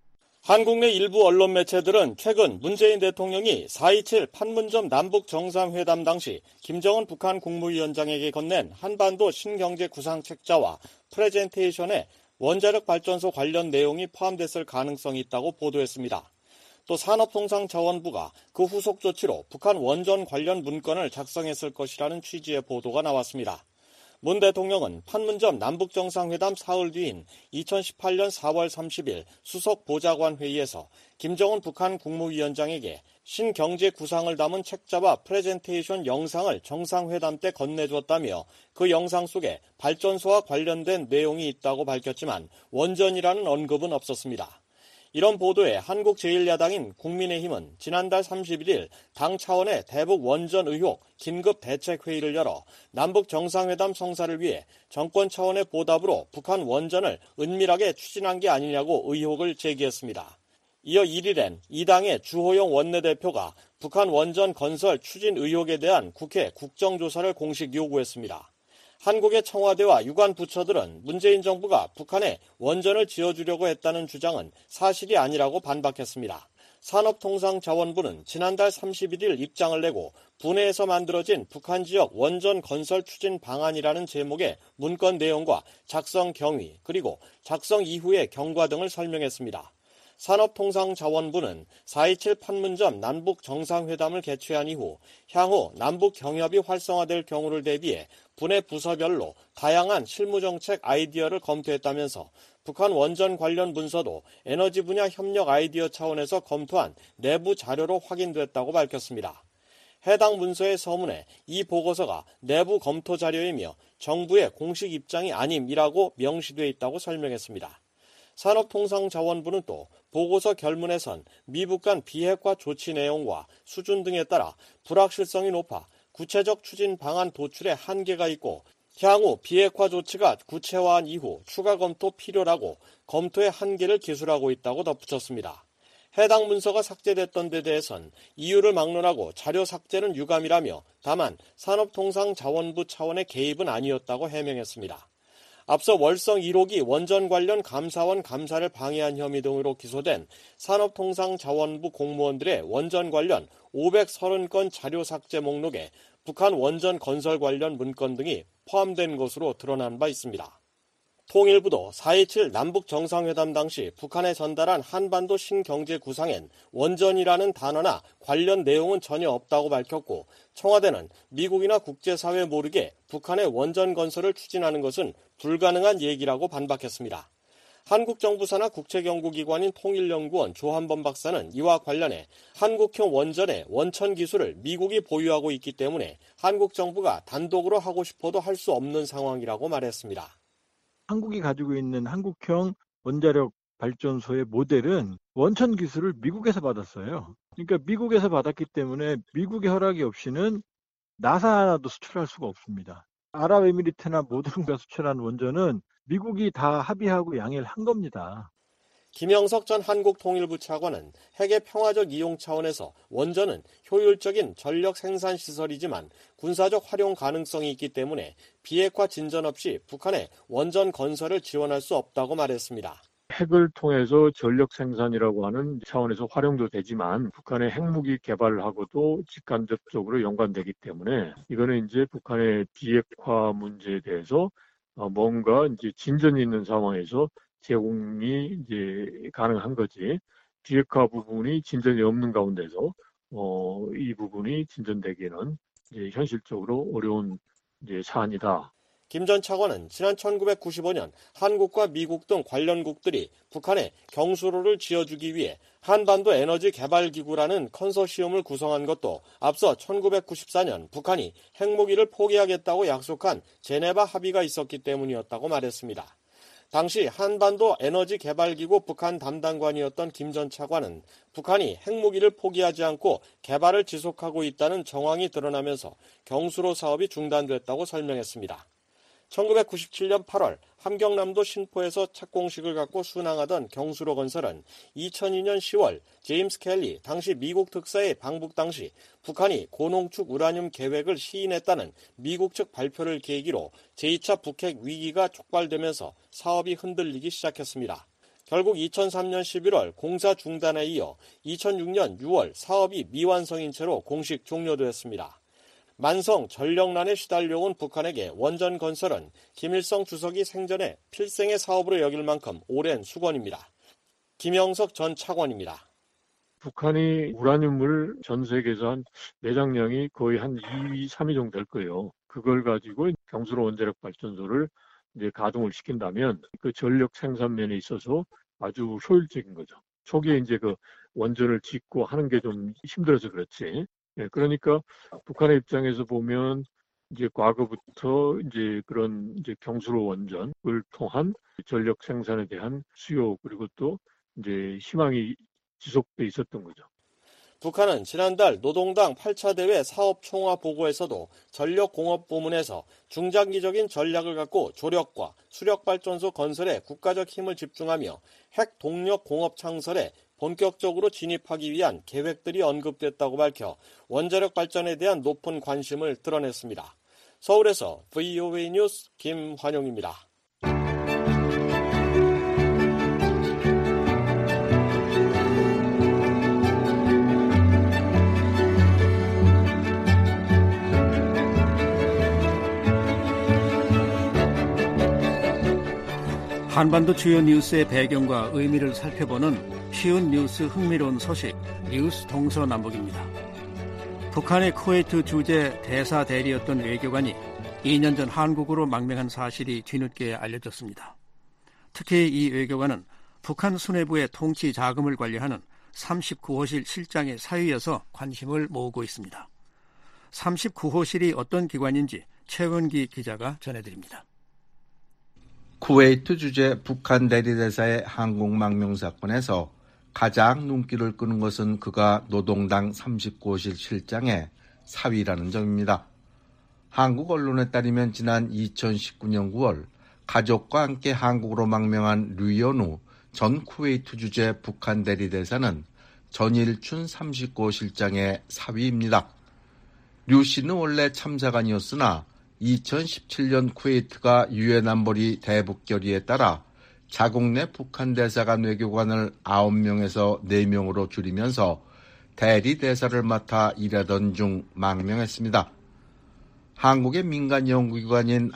한국 내 일부 언론 매체들은 최근 문재인 대통령이 사 이칠 판문점 남북정상회담 당시 김정은 북한 국무위원장에게 건넨 한반도 신경제 구상 책자와 프레젠테이션에 원자력 발전소 관련 내용이 포함됐을 가능성이 있다고 보도했습니다. 또 산업통상자원부가 그 후속 조치로 북한 원전 관련 문건을 작성했을 것이라는 취지의 보도가 나왔습니다. 문 대통령은 판문점 남북정상회담 사흘 뒤인 이천십팔년 사월 삼십일 수석 보좌관 회의에서 김정은 북한 국무위원장에게 신경제 구상을 담은 책자와 프레젠테이션 영상을 정상회담 때 건네줬다며 그 영상 속에 발전소와 관련된 내용이 있다고 밝혔지만 원전이라는 언급은 없었습니다. 이런 보도에 한국 제일 야당인 국민의힘은 지난달 삼십일일 당 차원의 대북 원전 의혹 긴급 대책회의를 열어 남북 정상회담 성사를 위해 정권 차원의 보답으로 북한 원전을 은밀하게 추진한 게 아니냐고 의혹을 제기했습니다. 이어 일일엔 이 당의 주호영 원내대표가 북한 원전 건설 추진 의혹에 대한 국회 국정조사를 공식 요구했습니다. 한국의 청와대와 유관 부처들은 문재인 정부가 북한에 원전을 지어주려고 했다는 주장은 사실이 아니라고 반박했습니다. 산업통상자원부는 지난달 삼십일일 입장을 내고 분해에서 만들어진 북한 지역 원전 건설 추진 방안이라는 제목의 문건 내용과 작성 경위 그리고 작성 이후의 경과 등을 설명했습니다. 산업통상자원부는 사 이칠 판문점 남북 정상회담을 개최한 이후 향후 남북 경협이 활성화될 경우를 대비해 분해 부서별로 다양한 실무정책 아이디어를 검토했다면서 북한 원전 관련 문서도 에너지 분야 협력 아이디어 차원에서 검토한 내부 자료로 확인됐다고 밝혔습니다. 해당 문서의 서문에 이 보고서가 내부 검토 자료이며 정부의 공식 입장이 아님이라고 명시되어 있다고 설명했습니다. 산업통상자원부는 또 보고서 결문에선 미북 간 비핵화 조치 내용과 수준 등에 따라 불확실성이 높아 구체적 추진 방안 도출에 한계가 있고 향후 비핵화 조치가 구체화한 이후 추가 검토 필요라고 검토의 한계를 기술하고 있다고 덧붙였습니다. 해당 문서가 삭제됐던 데 대해선 이유를 막론하고 자료 삭제는 유감이라며 다만 산업통상자원부 차원의 개입은 아니었다고 해명했습니다. 앞서 월성 일 호기 원전 관련 감사원 감사를 방해한 혐의 등으로 기소된 산업통상자원부 공무원들의 원전 관련 오백삼십 건 자료 삭제 목록에 북한 원전 건설 관련 문건 등이 포함된 것으로 드러난 바 있습니다. 통일부도 사 이칠 남북 정상회담 당시 북한에 전달한 한반도 신경제 구상엔 원전이라는 단어나 관련 내용은 전혀 없다고 밝혔고 청와대는 미국이나 국제사회 모르게 북한의 원전 건설을 추진하는 것은 불가능한 얘기라고 반박했습니다. 한국 정부 산하 국책연구기관인 통일연구원 조한범 박사는 이와 관련해 한국형 원전의 원천 기술을 미국이 보유하고 있기 때문에 한국 정부가 단독으로 하고 싶어도 할 수 없는 상황이라고 말했습니다. 한국이 가지고 있는 한국형 원자력 발전소의 모델은 원천 기술을 미국에서 받았어요. 그러니까 미국에서 받았기 때문에 미국의 허락이 없이는 나사 하나도 수출할 수가 없습니다. 아랍에미리트나 모든 국가 수출한 원전은 미국이 다 합의하고 양해를 한 겁니다. 김영석 전 한국통일부 차관은 핵의 평화적 이용 차원에서 원전은 효율적인 전력 생산 시설이지만 군사적 활용 가능성이 있기 때문에 비핵화 진전 없이 북한의 원전 건설을 지원할 수 없다고 말했습니다. 핵을 통해서 전력 생산이라고 하는 차원에서 활용도 되지만 북한의 핵무기 개발을 하고도 직간접적으로 연관되기 때문에 이거는 이제 북한의 비핵화 문제에 대해서 뭔가 이제 진전이 있는 상황에서 제공이 이제 가능한 거지. 비핵화 부분이 진전이 없는 가운데서 어, 이 부분이 진전되기는 이제 현실적으로 어려운 이제 사안이다. 김 전 차관은 지난 천구백구십오 년 한국과 미국 등 관련국들이 북한에 경수로를 지어주기 위해 한반도 에너지 개발 기구라는 컨소시엄을 구성한 것도 앞서 천구백구십사 년 북한이 핵무기를 포기하겠다고 약속한 제네바 합의가 있었기 때문이었다고 말했습니다. 당시 한반도 에너지 개발기구 북한 담당관이었던 김 전 차관은 북한이 핵무기를 포기하지 않고 개발을 지속하고 있다는 정황이 드러나면서 경수로 사업이 중단됐다고 설명했습니다. 천구백구십칠 년 팔월 함경남도 신포에서 착공식을 갖고 순항하던 경수로 건설은 이천이 년 시월 제임스 켈리 당시 미국 특사의 방북 당시 북한이 고농축 우라늄 계획을 시인했다는 미국 측 발표를 계기로 제이 차 북핵 위기가 촉발되면서 사업이 흔들리기 시작했습니다. 결국 이천삼 년 십일월 공사 중단에 이어 이천육 년 유월 사업이 미완성인 채로 공식 종료되었습니다. 만성 전력난에 시달려온 북한에게 원전 건설은 김일성 주석이 생전에 필생의 사업으로 여길 만큼 오랜 수건입니다. 김영석 전 차관입니다. 북한이 우라늄을 전 세계에서 한 매장량이 거의 한 이 위, 삼 위 정도 될 거예요. 그걸 가지고 경수로 원자력 발전소를 이제 가동을 시킨다면 그 전력 생산면에 있어서 아주 효율적인 거죠. 초기에 이제 그 원전을 짓고 하는 게 좀 힘들어서 그렇지. 예, 그러니까 북한의 입장에서 보면 이제 과거부터 이제 그런 이제 경수로 원전을 통한 전력 생산에 대한 수요 그리고 또 이제 희망이 지속돼 있었던 거죠. 북한은 지난달 노동당 팔 차 대회 사업 총화 보고에서도 전력공업 부문에서 중장기적인 전략을 갖고 조력과 수력발전소 건설에 국가적 힘을 집중하며 핵 동력 공업 창설에 본격적으로 진입하기 위한 계획들이 언급됐다고 밝혀 원자력 발전에 대한 높은 관심을 드러냈습니다. 서울에서 브이오에이 뉴스 김환용입니다. 한반도 주요 뉴스의 배경과 의미를 살펴보는 쉬운 뉴스, 흥미로운 소식, 뉴스 동서남북입니다. 북한의 쿠웨이트 주재 대사 대리였던 외교관이 이 년 전 한국으로 망명한 사실이 뒤늦게 알려졌습니다. 특히 이 외교관은 북한 수뇌부의 통치 자금을 관리하는 삼십구 호실 실장의 사위여서 관심을 모으고 있습니다. 삼십구 호실이 어떤 기관인지 최원기 기자가 전해드립니다. 쿠웨이트 주재 북한 대리대사의 한국 망명 사건에서 가장 눈길을 끄는 것은 그가 노동당 삼십구 호실 실장의 사위라는 점입니다. 한국 언론에 따르면 지난 이천십구 년 구월 가족과 함께 한국으로 망명한 류연우 전 쿠웨이트 주재 북한 대리대사는 전일춘 삼십구 호 실장의 사위입니다. 류 씨는 원래 참사관이었으나 이천십칠 년 쿠웨이트가 유엔 안보리 대북 결의에 따라 자국 내 북한 대사관 외교관을 아홉 명에서 네 명으로 줄이면서 대리대사를 맡아 일하던 중 망명했습니다. 한국의 민간 연구기관인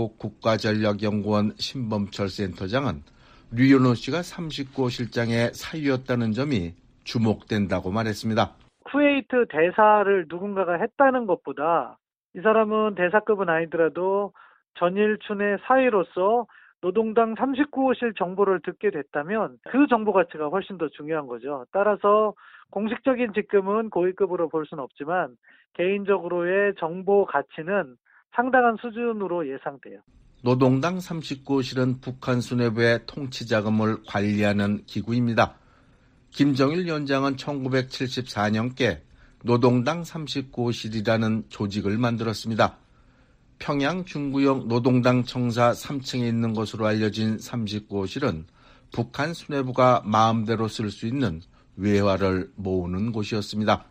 한국국가전략연구원 신범철 센터장은 류연호 씨가 삼십구 호 실장의 사위였다는 점이 주목된다고 말했습니다. 쿠웨이트 대사를 누군가가 했다는 것보다 이 사람은 대사급은 아니더라도 전일춘의 사위로서 노동당 삼십구 호실 정보를 듣게 됐다면 그 정보 가치가 훨씬 더 중요한 거죠. 따라서 공식적인 직급은 고위급으로 볼 수는 없지만 개인적으로의 정보 가치는 상당한 수준으로 예상돼요. 노동당 삼십구 호실은 북한 수뇌부의 통치 자금을 관리하는 기구입니다. 김정일 위원장은 천구백칠십사 년께 노동당 삼십구 호실이라는 조직을 만들었습니다. 평양 중구역 노동당 청사 삼 층에 있는 것으로 알려진 삼십구 호실은 북한 수뇌부가 마음대로 쓸 수 있는 외화를 모으는 곳이었습니다.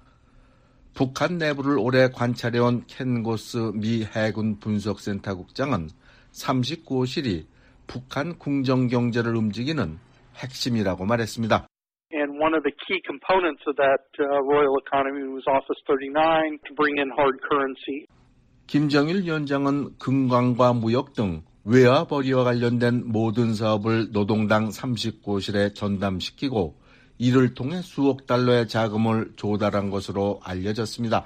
북한 내부를 오래 관찰해온 켄 고스 미 해군 분석센터 국장은 삼십구 호실이 북한 궁정경제를 움직이는 핵심이라고 말했습니다. And one of the key components of that uh, royal economy was Office thirty-nine to bring in hard currency. 김정일 위원장은 금광과 무역 등 외화 벌이와 관련된 모든 사업을 노동당 삼십구 호실에 전담시키고 이를 통해 수억 달러의 자금을 조달한 것으로 알려졌습니다.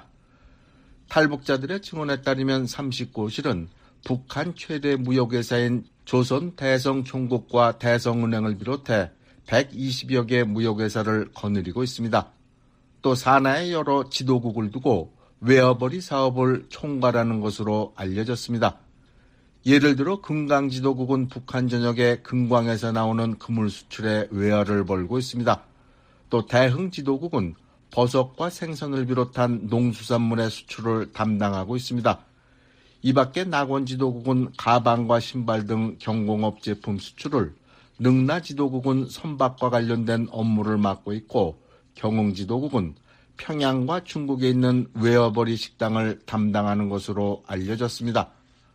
탈북자들의 증언에 따르면 삼십구 호실은 북한 최대 무역회사인 조선 대성총국과 대성은행을 비롯해 백이십여 개 무역회사를 거느리고 있습니다. 또 산하에 여러 지도국을 두고 외화벌이 사업을 총괄하는 것으로 알려졌습니다. 예를 들어 금강지도국은 북한 전역의 금광에서 나오는 그물 수출에 외화를 벌고 있습니다. 또 대흥지도국은 버섯과 생선을 비롯한 농수산물의 수출을 담당하고 있습니다. 이 밖에 낙원지도국은 가방과 신발 등 경공업 제품 수출을, 능라지도국은 선박과 관련된 업무를 맡고 있고 경흥지도국은 평양과 중국에 있는 외화벌이 식당을 담당하는 것으로 알려졌습니다.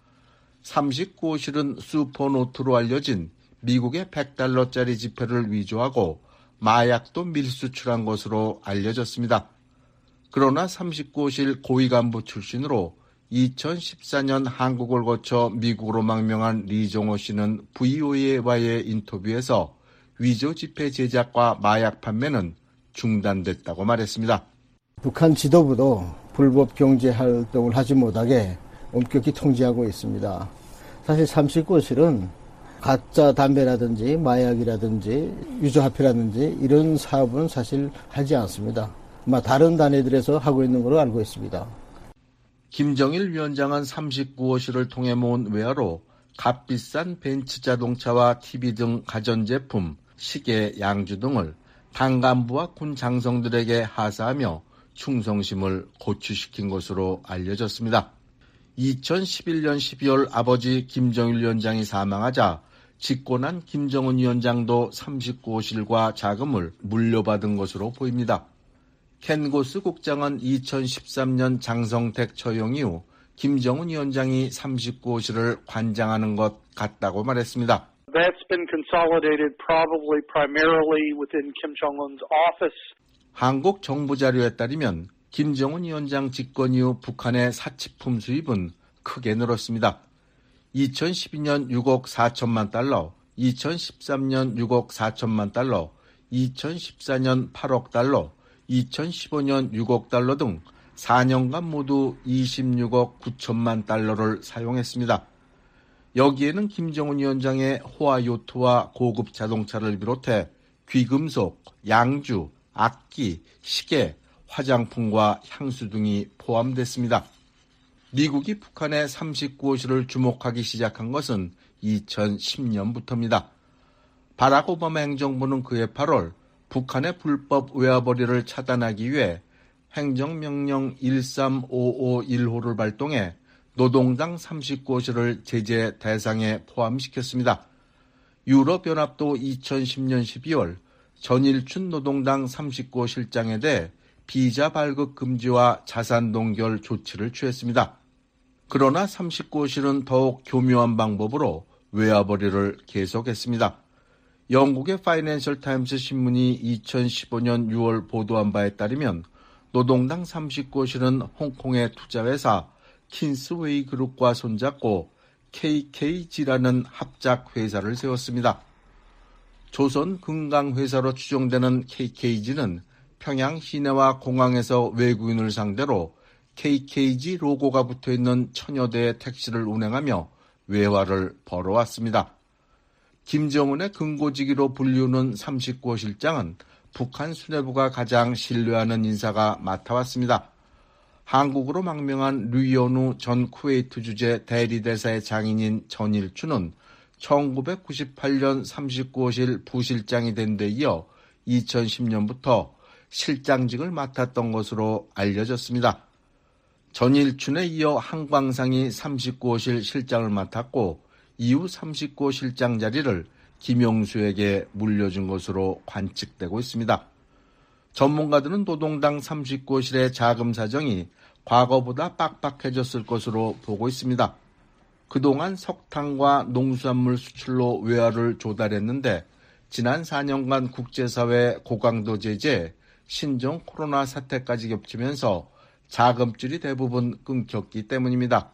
삼십구 호실은 슈퍼노트로 알려진 미국의 백 달러짜리 지폐를 위조하고 마약도 밀수출한 것으로 알려졌습니다. 그러나 삼십구 호실 고위 간부 출신으로 이천십사 년 한국을 거쳐 미국으로 망명한 리종호 씨는 브이오에이와의 인터뷰에서 위조 지폐 제작과 마약 판매는 중단됐다고 말했습니다. 북한 지도부도 불법 경제 활동을 하지 못하게 엄격히 통제하고 있습니다. 사실 삼십구 호실은 가짜 담배라든지 마약이라든지 유조화폐라든지 이런 사업은 사실 하지 않습니다. 아마 다른 단위들에서 하고 있는 걸로 알고 있습니다. 김정일 위원장은 삼십구 호실을 통해 모은 외화로 값비싼 벤츠 자동차와 티비 등 가전제품, 시계, 양주 등을 당 간부와 군 장성들에게 하사하며 충성심을 고취시킨 것으로 알려졌습니다. 이천십일 년 십이월 아버지 김정일 위원장이 사망하자 집권한 김정은 위원장도 삼십구 호실과 자금을 물려받은 것으로 보입니다. 켄 고스 국장은 이천십삼 년 장성택 처형 이후 김정은 위원장이 삼십구 호실을 관장하는 것 같다고 말했습니다. That's been consolidated probably primarily within Kim Jong-un's office. 한국 정부 자료에 따르면 김정은 위원장 집권 이후 북한의 사치품 수입은 크게 늘었습니다. 이천십이 년 육억 사천만 달러, 이천십삼 년 육억 사천만 달러, 이천십사 년 팔억 달러, 이천십오 년 육억 달러 등 사 년간 모두 이십육억 구천만 달러를 사용했습니다. 여기에는 김정은 위원장의 호화 요트와 고급 자동차를 비롯해 귀금속, 양주, 악기, 시계, 화장품과 향수 등이 포함됐습니다. 미국이 북한의 삼십구 호실을 주목하기 시작한 것은 이천십 년부터입니다. 바락 오바마 행정부는 그해 팔월 북한의 불법 외화벌이를 차단하기 위해 행정명령 일삼오오일 호를 발동해 노동당 삼십구 호실을 제재 대상에 포함시켰습니다. 유럽연합도 이천십 년 십이월 전일춘 노동당 삼십구 호 실장에 대해 비자 발급 금지와 자산 동결 조치를 취했습니다. 그러나 삼십구 호실은 더욱 교묘한 방법으로 외화벌이를 계속했습니다. 영국의 파이낸셜 타임스 신문이 이천십오 년 유월 보도한 바에 따르면 노동당 삼십구 호실은 홍콩의 투자회사 킨스웨이 그룹과 손잡고 케이케이지라는 합작 회사를 세웠습니다. 조선 금강회사로 추정되는 케이케이지는 평양 시내와 공항에서 외국인을 상대로 케이케이지 로고가 붙어있는 천여 대의 택시를 운행하며 외화를 벌어왔습니다. 김정은의 근고지기로 불리우는 삼십구 호 실장은 북한 수뇌부가 가장 신뢰하는 인사가 맡아왔습니다. 한국으로 망명한 류연우 전 쿠웨이트 주재 대리대사의 장인인 전일춘은 천구백구십팔 년 삼십구 호실 부실장이 된 데 이어 이천십 년부터 실장직을 맡았던 것으로 알려졌습니다. 전일춘에 이어 한광상이 삼십구 호실 실장을 맡았고 이후 삼십구 호 실장 자리를 김용수에게 물려준 것으로 관측되고 있습니다. 전문가들은 노동당 삼십구 호실의 자금 사정이 과거보다 빡빡해졌을 것으로 보고 있습니다. 그동안 석탄과 농수산물 수출로 외화를 조달했는데 지난 사 년간 국제사회 고강도 제재, 신종 코로나 사태까지 겹치면서 자금줄이 대부분 끊겼기 때문입니다.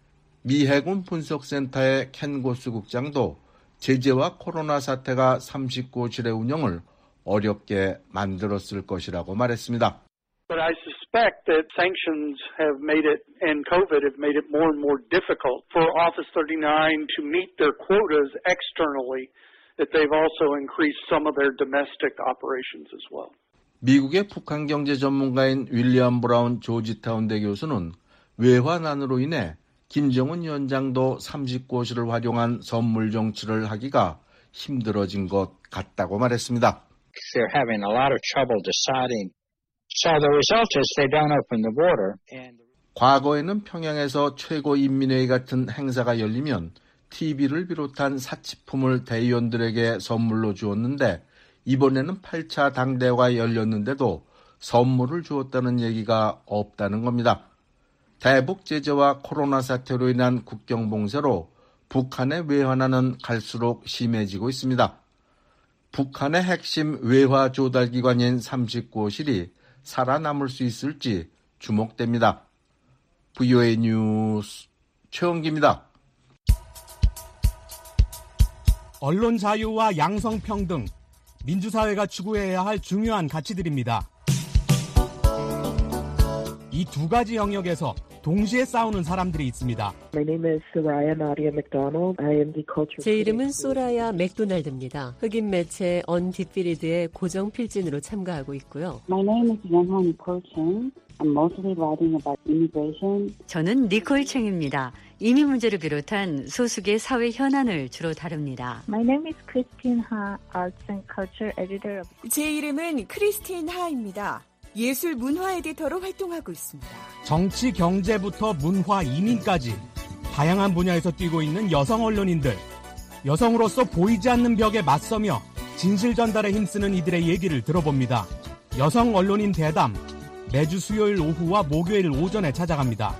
미 해군 분석센터의 켄 고스 국장도 제재와 코로나 사태가 삼십구 호실의 운영을 어렵게 만들었을 것이라고 말했습니다. But I suspect that sanctions have made it, and COVID have made it more and more difficult for Office thirty-nine to meet their quotas externally, that they've also increased some of their domestic operations as well. 미국의 북한 경제 전문가인 윌리엄 브라운 조지타운대 교수는 외환난으로 인해 김정은 위원장도 삼십구 호실을 활용한 선물 정치를 하기가 힘들어진 것 같다고 말했습니다. They're having a lot of trouble deciding. So the result is they don't open the border. And... 과거에는 평양에서 최고인민회의 같은 행사가 열리면 티비를 비롯한 사치품을 대의원들에게 선물로 주었는데 이번에는 팔 차 당대회가 열렸는데도 선물을 주었다는 얘기가 없다는 겁니다. 대북 제재와 코로나 사태로 인한 국경 봉쇄로 북한의 외환화는 갈수록 심해지고 있습니다. 북한의 핵심 외화 조달 기관인 삼십구 호실이 살아남을 수 있을지 주목됩니다. 브이오에이 뉴스 최원기입니다. 언론 자유와 양성평등, 민주사회가 추구해야 할 중요한 가치들입니다. 이 두 가지 영역에서 동시에 싸우는 사람들이 있습니다. 제 이름은 소라야 맥도날드입니다. 흑인 매체 언디피리드의 고정 필진으로 참가하고 있고요. 저는 니콜 챙입니다. 이민 문제를 비롯한 소수의 사회 현안을 주로 다룹니다. 제 이름은 크리스틴 하입니다. 예술 문화 에디터로 활동하고 있습니다. 정치, 경제부터 문화, 이민까지 다양한 분야에서 뛰고 있는 여성 언론인들. 여성으로서 보이지 않는 벽에 맞서며 진실 전달에 힘쓰는 이들의 얘기를 들어봅니다. 여성 언론인 대담, 매주 수요일 오후와 목요일 오전에 찾아갑니다.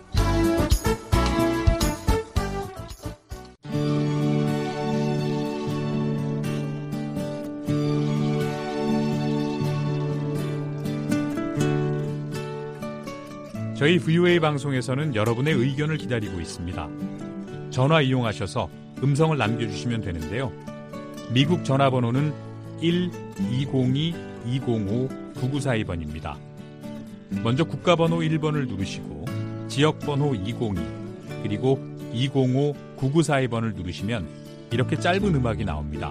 저희 브이오에이 방송에서는 여러분의 의견을 기다리고 있습니다. 전화 이용하셔서 음성을 남겨주시면 되는데요. 미국 전화번호는 일 이공이 이공오 구구사이 번입니다. 먼저 국가번호 일 번을 누르시고 지역번호 이공이 그리고 이공오 구구사이 번을 누르시면 이렇게 짧은 음악이 나옵니다.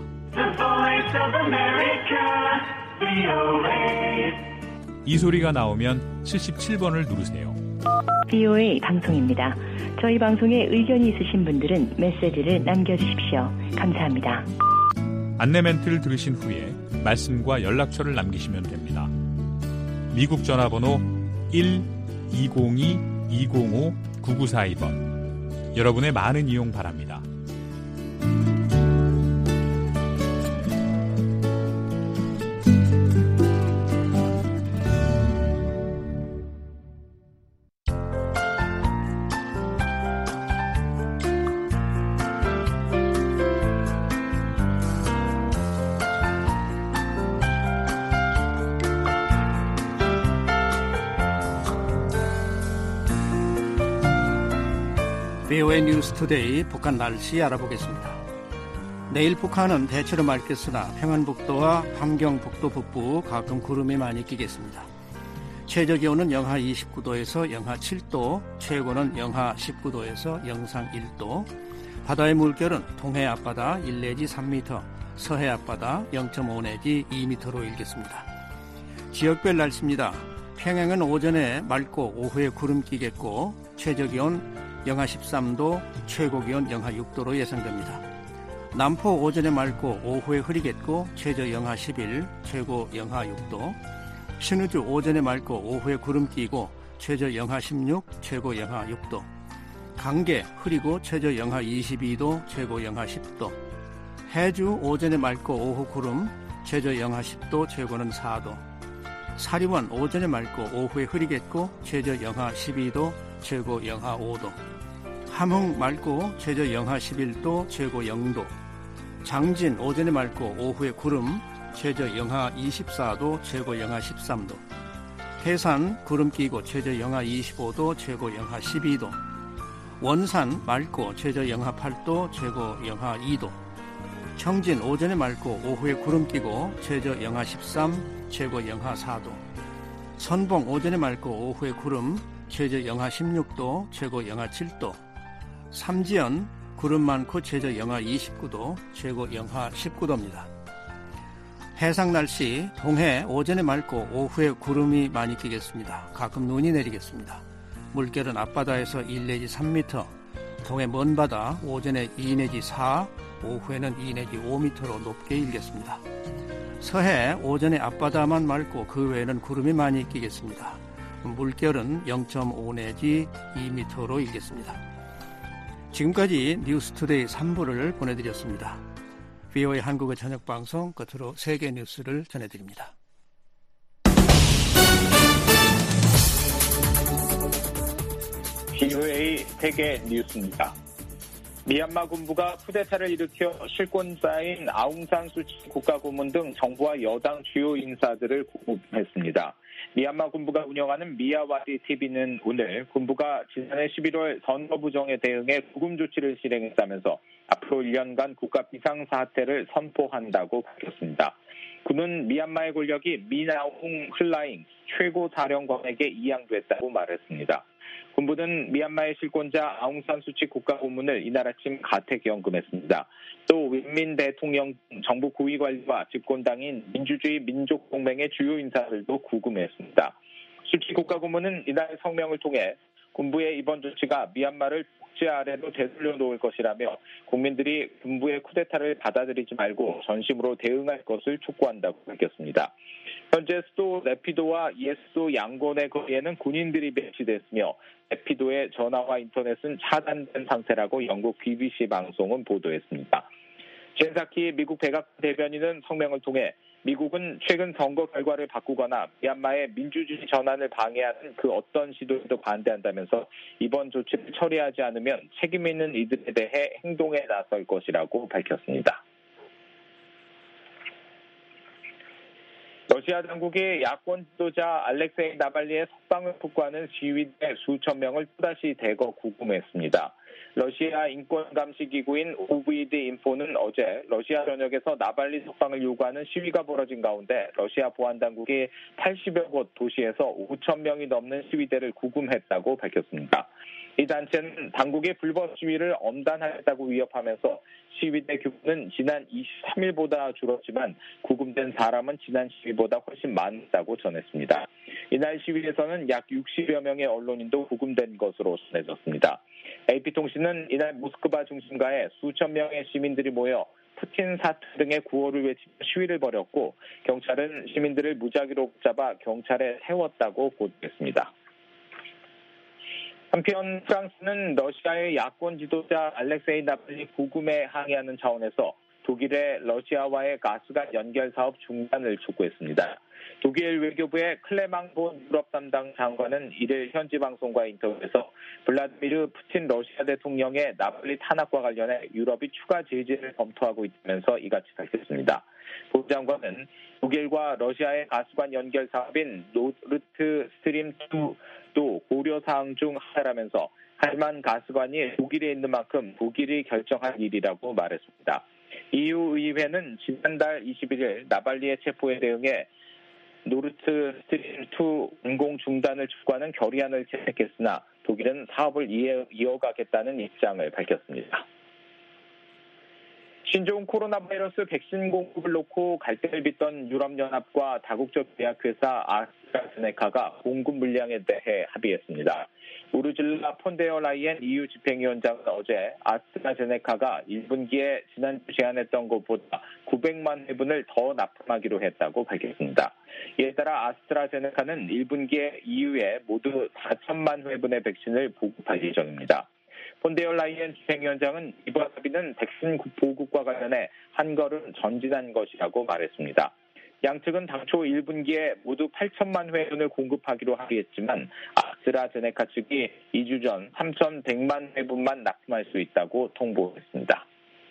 이 소리가 나오면 칠십칠 번을 누르세요. 브이오에이 방송입니다. 저희 방송에 의견이 있으신 분들은 메시지를 남겨주십시오. 감사합니다. 안내 멘트를 들으신 후에 말씀과 연락처를 남기시면 됩니다. 미국 전화번호 일 이공이 이공오 구구사이 번. 여러분의 많은 이용 바랍니다. 브이오에이 뉴스투데이 북한 날씨 알아보겠습니다. 내일 북한은 대체로 맑겠으나 평안북도와 함경북도 북부 가끔 구름이 많이 끼겠습니다. 최저기온은 영하 이십구 도에서 영하 칠 도, 최고는 영하 십구 도에서 영상 일 도, 바다의 물결은 동해 앞바다 일 내지 삼 미터, 서해 앞바다 영 점 오 내지 이 미터로 일겠습니다. 지역별 날씨입니다. 평양은 오전에 맑고 오후에 구름 끼겠고 최저기온 영하 십삼 도, 최고기온 영하 육 도로 예상됩니다. 남포 오전에 맑고 오후에 흐리겠고 최저 영하 십일, 최고 영하 육 도. 신의주 오전에 맑고 오후에 구름 끼고 최저 영하 십육, 최고 영하 육 도. 강계 흐리고 최저 영하 이십이 도, 최고 영하 십 도. 해주 오전에 맑고 오후 구름, 최저 영하 십 도, 최고는 사 도. 사리원 오전에 맑고 오후에 흐리겠고 최저 영하 십이 도, 최고 영하 오 도. 함흥 맑고 최저 영하 십일 도, 최고 영 도. 장진 오전에 맑고 오후에 구름, 최저 영하 이십사 도, 최고 영하 십삼 도. 해산 구름 끼고 최저 영하 이십오 도, 최고 영하 십이 도. 원산 맑고 최저 영하 팔 도, 최고 영하 이 도. 청진 오전에 맑고 오후에 구름 끼고 최저 영하 십삼, 최고 영하 사 도. 선봉 오전에 맑고 오후에 구름, 최저 영하 십육 도, 최고 영하 칠 도. 삼지연 구름 많고 최저 영하 이십구 도, 최고 영하 십구 도입니다. 해상 날씨 동해 오전에 맑고 오후에 구름이 많이 끼겠습니다. 가끔 눈이 내리겠습니다. 물결은 앞바다에서 일 내지 삼 미터, 동해 먼바다 오전에 이 내지 사, 오후에는 이 내지 오 미터로 높게 일겠습니다. 서해 오전에 앞바다만 맑고 그 외에는 구름이 많이 끼겠습니다. 물결은 영 점 오 내지 이 미터로 일겠습니다. 지금까지 뉴스투데이 삼 부를 보내드렸습니다. 브이오에이 한국어 저녁방송 끝으로 세계 뉴스를 전해드립니다. 브이오에이 세계 뉴스입니다. 미얀마 군부가 쿠데타를 일으켜 실권자인 아웅산 수치 국가고문 등 정부와 여당 주요 인사들을 구금했습니다. 미얀마 군부가 운영하는 미야와디 티비는 오늘 군부가 지난해 십일월 선거 부정에 대응해 구금 조치를 실행했다면서 앞으로 일 년간 국가 비상사태를 선포한다고 밝혔습니다. 군은 미얀마의 권력이 미나웅 흘라잉 최고사령관에게 이양됐다고 말했습니다. 군부는 미얀마의 실권자 아웅산 수치 국가고문을 이날 아침 가택연금했습니다. 또 윈민 대통령 정부 고위 관리와 집권당인 민주주의 민족동맹의 주요 인사들도 구금했습니다. 수치 국가고문은 이날 성명을 통해 군부의 이번 조치가 미얀마를 독재 아래로 되돌려 놓을 것이라며 국민들이 군부의 쿠데타를 받아들이지 말고 전심으로 대응할 것을 촉구한다고 밝혔습니다. 현재 수도 네피도와 옛수도 양곤의 거리에는 군인들이 배치됐으며 네피도의 전화와 인터넷은 차단된 상태라고 영국 비비씨 방송은 보도했습니다. 젠사키 미국 백악관 대변인은 성명을 통해 미국은 최근 선거 결과를 바꾸거나 미얀마의 민주주의 전환을 방해하는 그 어떤 시도에도 반대한다면서 이번 조치를 처리하지 않으면 책임 있는 이들에 대해 행동에 나설 것이라고 밝혔습니다. 러시아 당국이 야권 지도자 알렉세이 나발리의 국방을 촉구하는 시위대 수천 명을 또다시 대거 구금했습니다. 러시아 인권감시기구인 오브이드 인포는 어제 러시아 전역에서 나발리 석방을 요구하는 시위가 벌어진 가운데 러시아 보안당국이 팔십여 곳 도시에서 오천 명이 넘는 시위대를 구금했다고 밝혔습니다. 이 단체는 당국의 불법 시위를 엄단하겠다고 위협하면서 시위대 규모는 지난 이십삼 일보다 줄었지만 구금된 사람은 지난 시위보다 훨씬 많다고 전했습니다. 이날 시위에서는 약 육십여 명의 언론인도 구금된 것으로 전해졌습니다. 에이피통신은 이날 모스크바 중심가에 수천 명의 시민들이 모여 푸틴 사퇴 등의 구호를 외치며 시위를 벌였고 경찰은 시민들을 무작위로 붙잡아 경찰에 세웠다고 보도했습니다. 한편 프랑스는 러시아의 야권 지도자 알렉세이 나발리 구금에 항의하는 차원에서 독일의 러시아와의 가스관 연결 사업 중단을 촉구했습니다. 독일 외교부의 클레망 본 유럽 담당 장관은 이를 현지 방송과 인터뷰에서 블라디미르 푸틴 러시아 대통령의 나발리 탄압과 관련해 유럽이 추가 제재를 검토하고 있다면서 이같이 밝혔습니다. 본 장관은 독일과 러시아의 가스관 연결 사업인 노르트 스트림 이도 고려 사항 중 하나라면서 하지만 가스관이 독일에 있는 만큼 독일이 결정할 일이라고 말했습니다. 이유 의회는 지난달 이십일 일 나발리의 체포에 대응해 노르트 스트림 이 운공 중단을 촉구하는 결의안을 채택했으나 독일은 사업을 이어가겠다는 입장을 밝혔습니다. 신종 코로나 바이러스 백신 공급을 놓고 갈등을 빚던 유럽연합과 다국적 제약회사 아스트라제네카가 공급 물량에 대해 합의했습니다. 우르줄라 폰데어 라이엔 이유 집행위원장은 어제 아스트라제네카가 일 분기에 지난주 제안했던 것보다 구백만 회분을 더 납품하기로 했다고 밝혔습니다. 이에 따라 아스트라제네카는 일 분기에 이유에 모두 사천만 회분의 백신을 보급할 예정입니다. 폰데어 라이엔 집행위원장은 이번 합의는 백신 보급과 관련해 한 걸음 전진한 것이라고 말했습니다. 양측은 당초 일 분기에 모두 팔천만 회분을 공급하기로 합의했지만 아스트라제네카 측이 이 주 전 삼천백만 회분만 납품할 수 있다고 통보했습니다.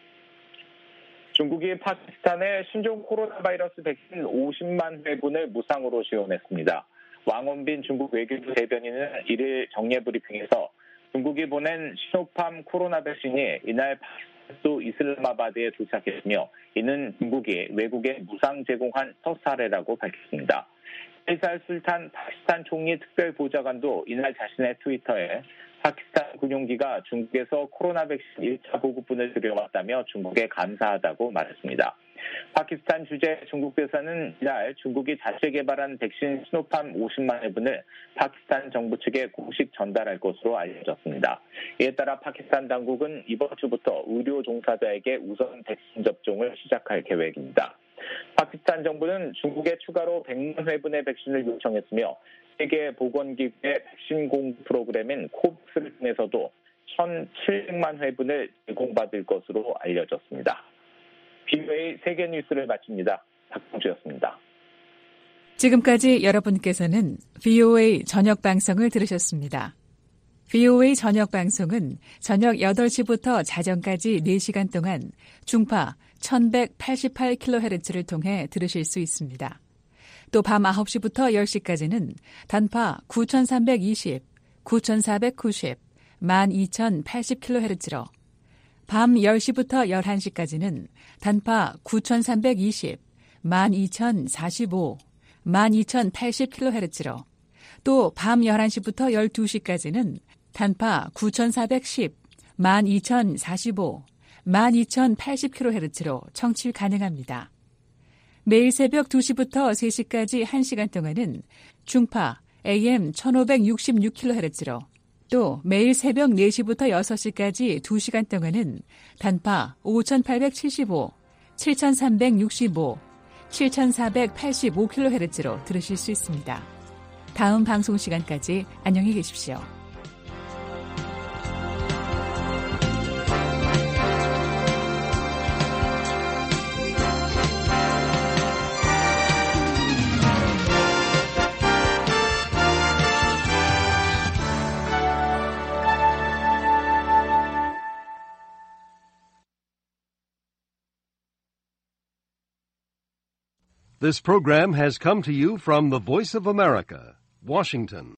중국이 파키스탄에 신종 코로나 바이러스 백신 오십만 회분을 무상으로 지원했습니다. 왕원빈 중국 외교부 대변인은 이를 정례 브리핑에서 중국이 보낸 시노팜 코로나 백신이 이날 파키스탄 수 이슬라마바드에 도착했으며 이는 중국이 외국에 무상 제공한 첫 사례라고 밝혔습니다. 페이살 술탄 파키스탄 총리 특별보좌관도 이날 자신의 트위터에 파키스탄 군용기가 중국에서 코로나 백신 일 차 보급분을 들여왔다며 중국에 감사하다고 말했습니다. 파키스탄 주재 중국 대사는 이날 중국이 자체 개발한 백신 시노팜 오십만 회분을 파키스탄 정부 측에 공식 전달할 것으로 알려졌습니다. 이에 따라 파키스탄 당국은 이번 주부터 의료 종사자에게 우선 백신 접종을 시작할 계획입니다. 파키스탄 정부는 중국에 추가로 백만 회분의 백신을 요청했으며 세계보건기구의 백신 공급 프로그램인 코브스를 통해서도 천칠백만 회분을 제공받을 것으로 알려졌습니다. 비오에이 세계 뉴스를 마칩니다. 박봉주였습니다. 지금까지 여러분께서는 비오에이 저녁 방송을 들으셨습니다. 비오에이 저녁 방송은 저녁 여덟 시부터 자정까지 네 시간 동안 중파 천백팔십팔 킬로헤르츠를 통해 들으실 수 있습니다. 또 밤 아홉 시부터 열 시까지는 단파 구천삼백이십, 구천사백구십, 만 이천팔십 킬로헤르츠로 밤 열 시부터 열한 시까지는 단파 구천삼백이십, 만 이천사십오, 만 이천팔십 킬로헤르츠로 또 밤 열한 시부터 열두 시까지는 단파 구천사백십, 만 이천사십오, 만 이천팔십 킬로헤르츠로 청취 가능합니다. 매일 새벽 두 시부터 세 시까지 한 시간 동안은 중파 에이엠 천오백육십육 킬로헤르츠로 또 매일 새벽 네 시부터 여섯 시까지 두 시간 동안은 단파 오천팔백칠십오, 칠천삼백육십오, 칠천사백팔십오 킬로헤르츠로 들으실 수 있습니다. 다음 방송 시간까지 안녕히 계십시오. This program has come to you from the Voice of America, Washington.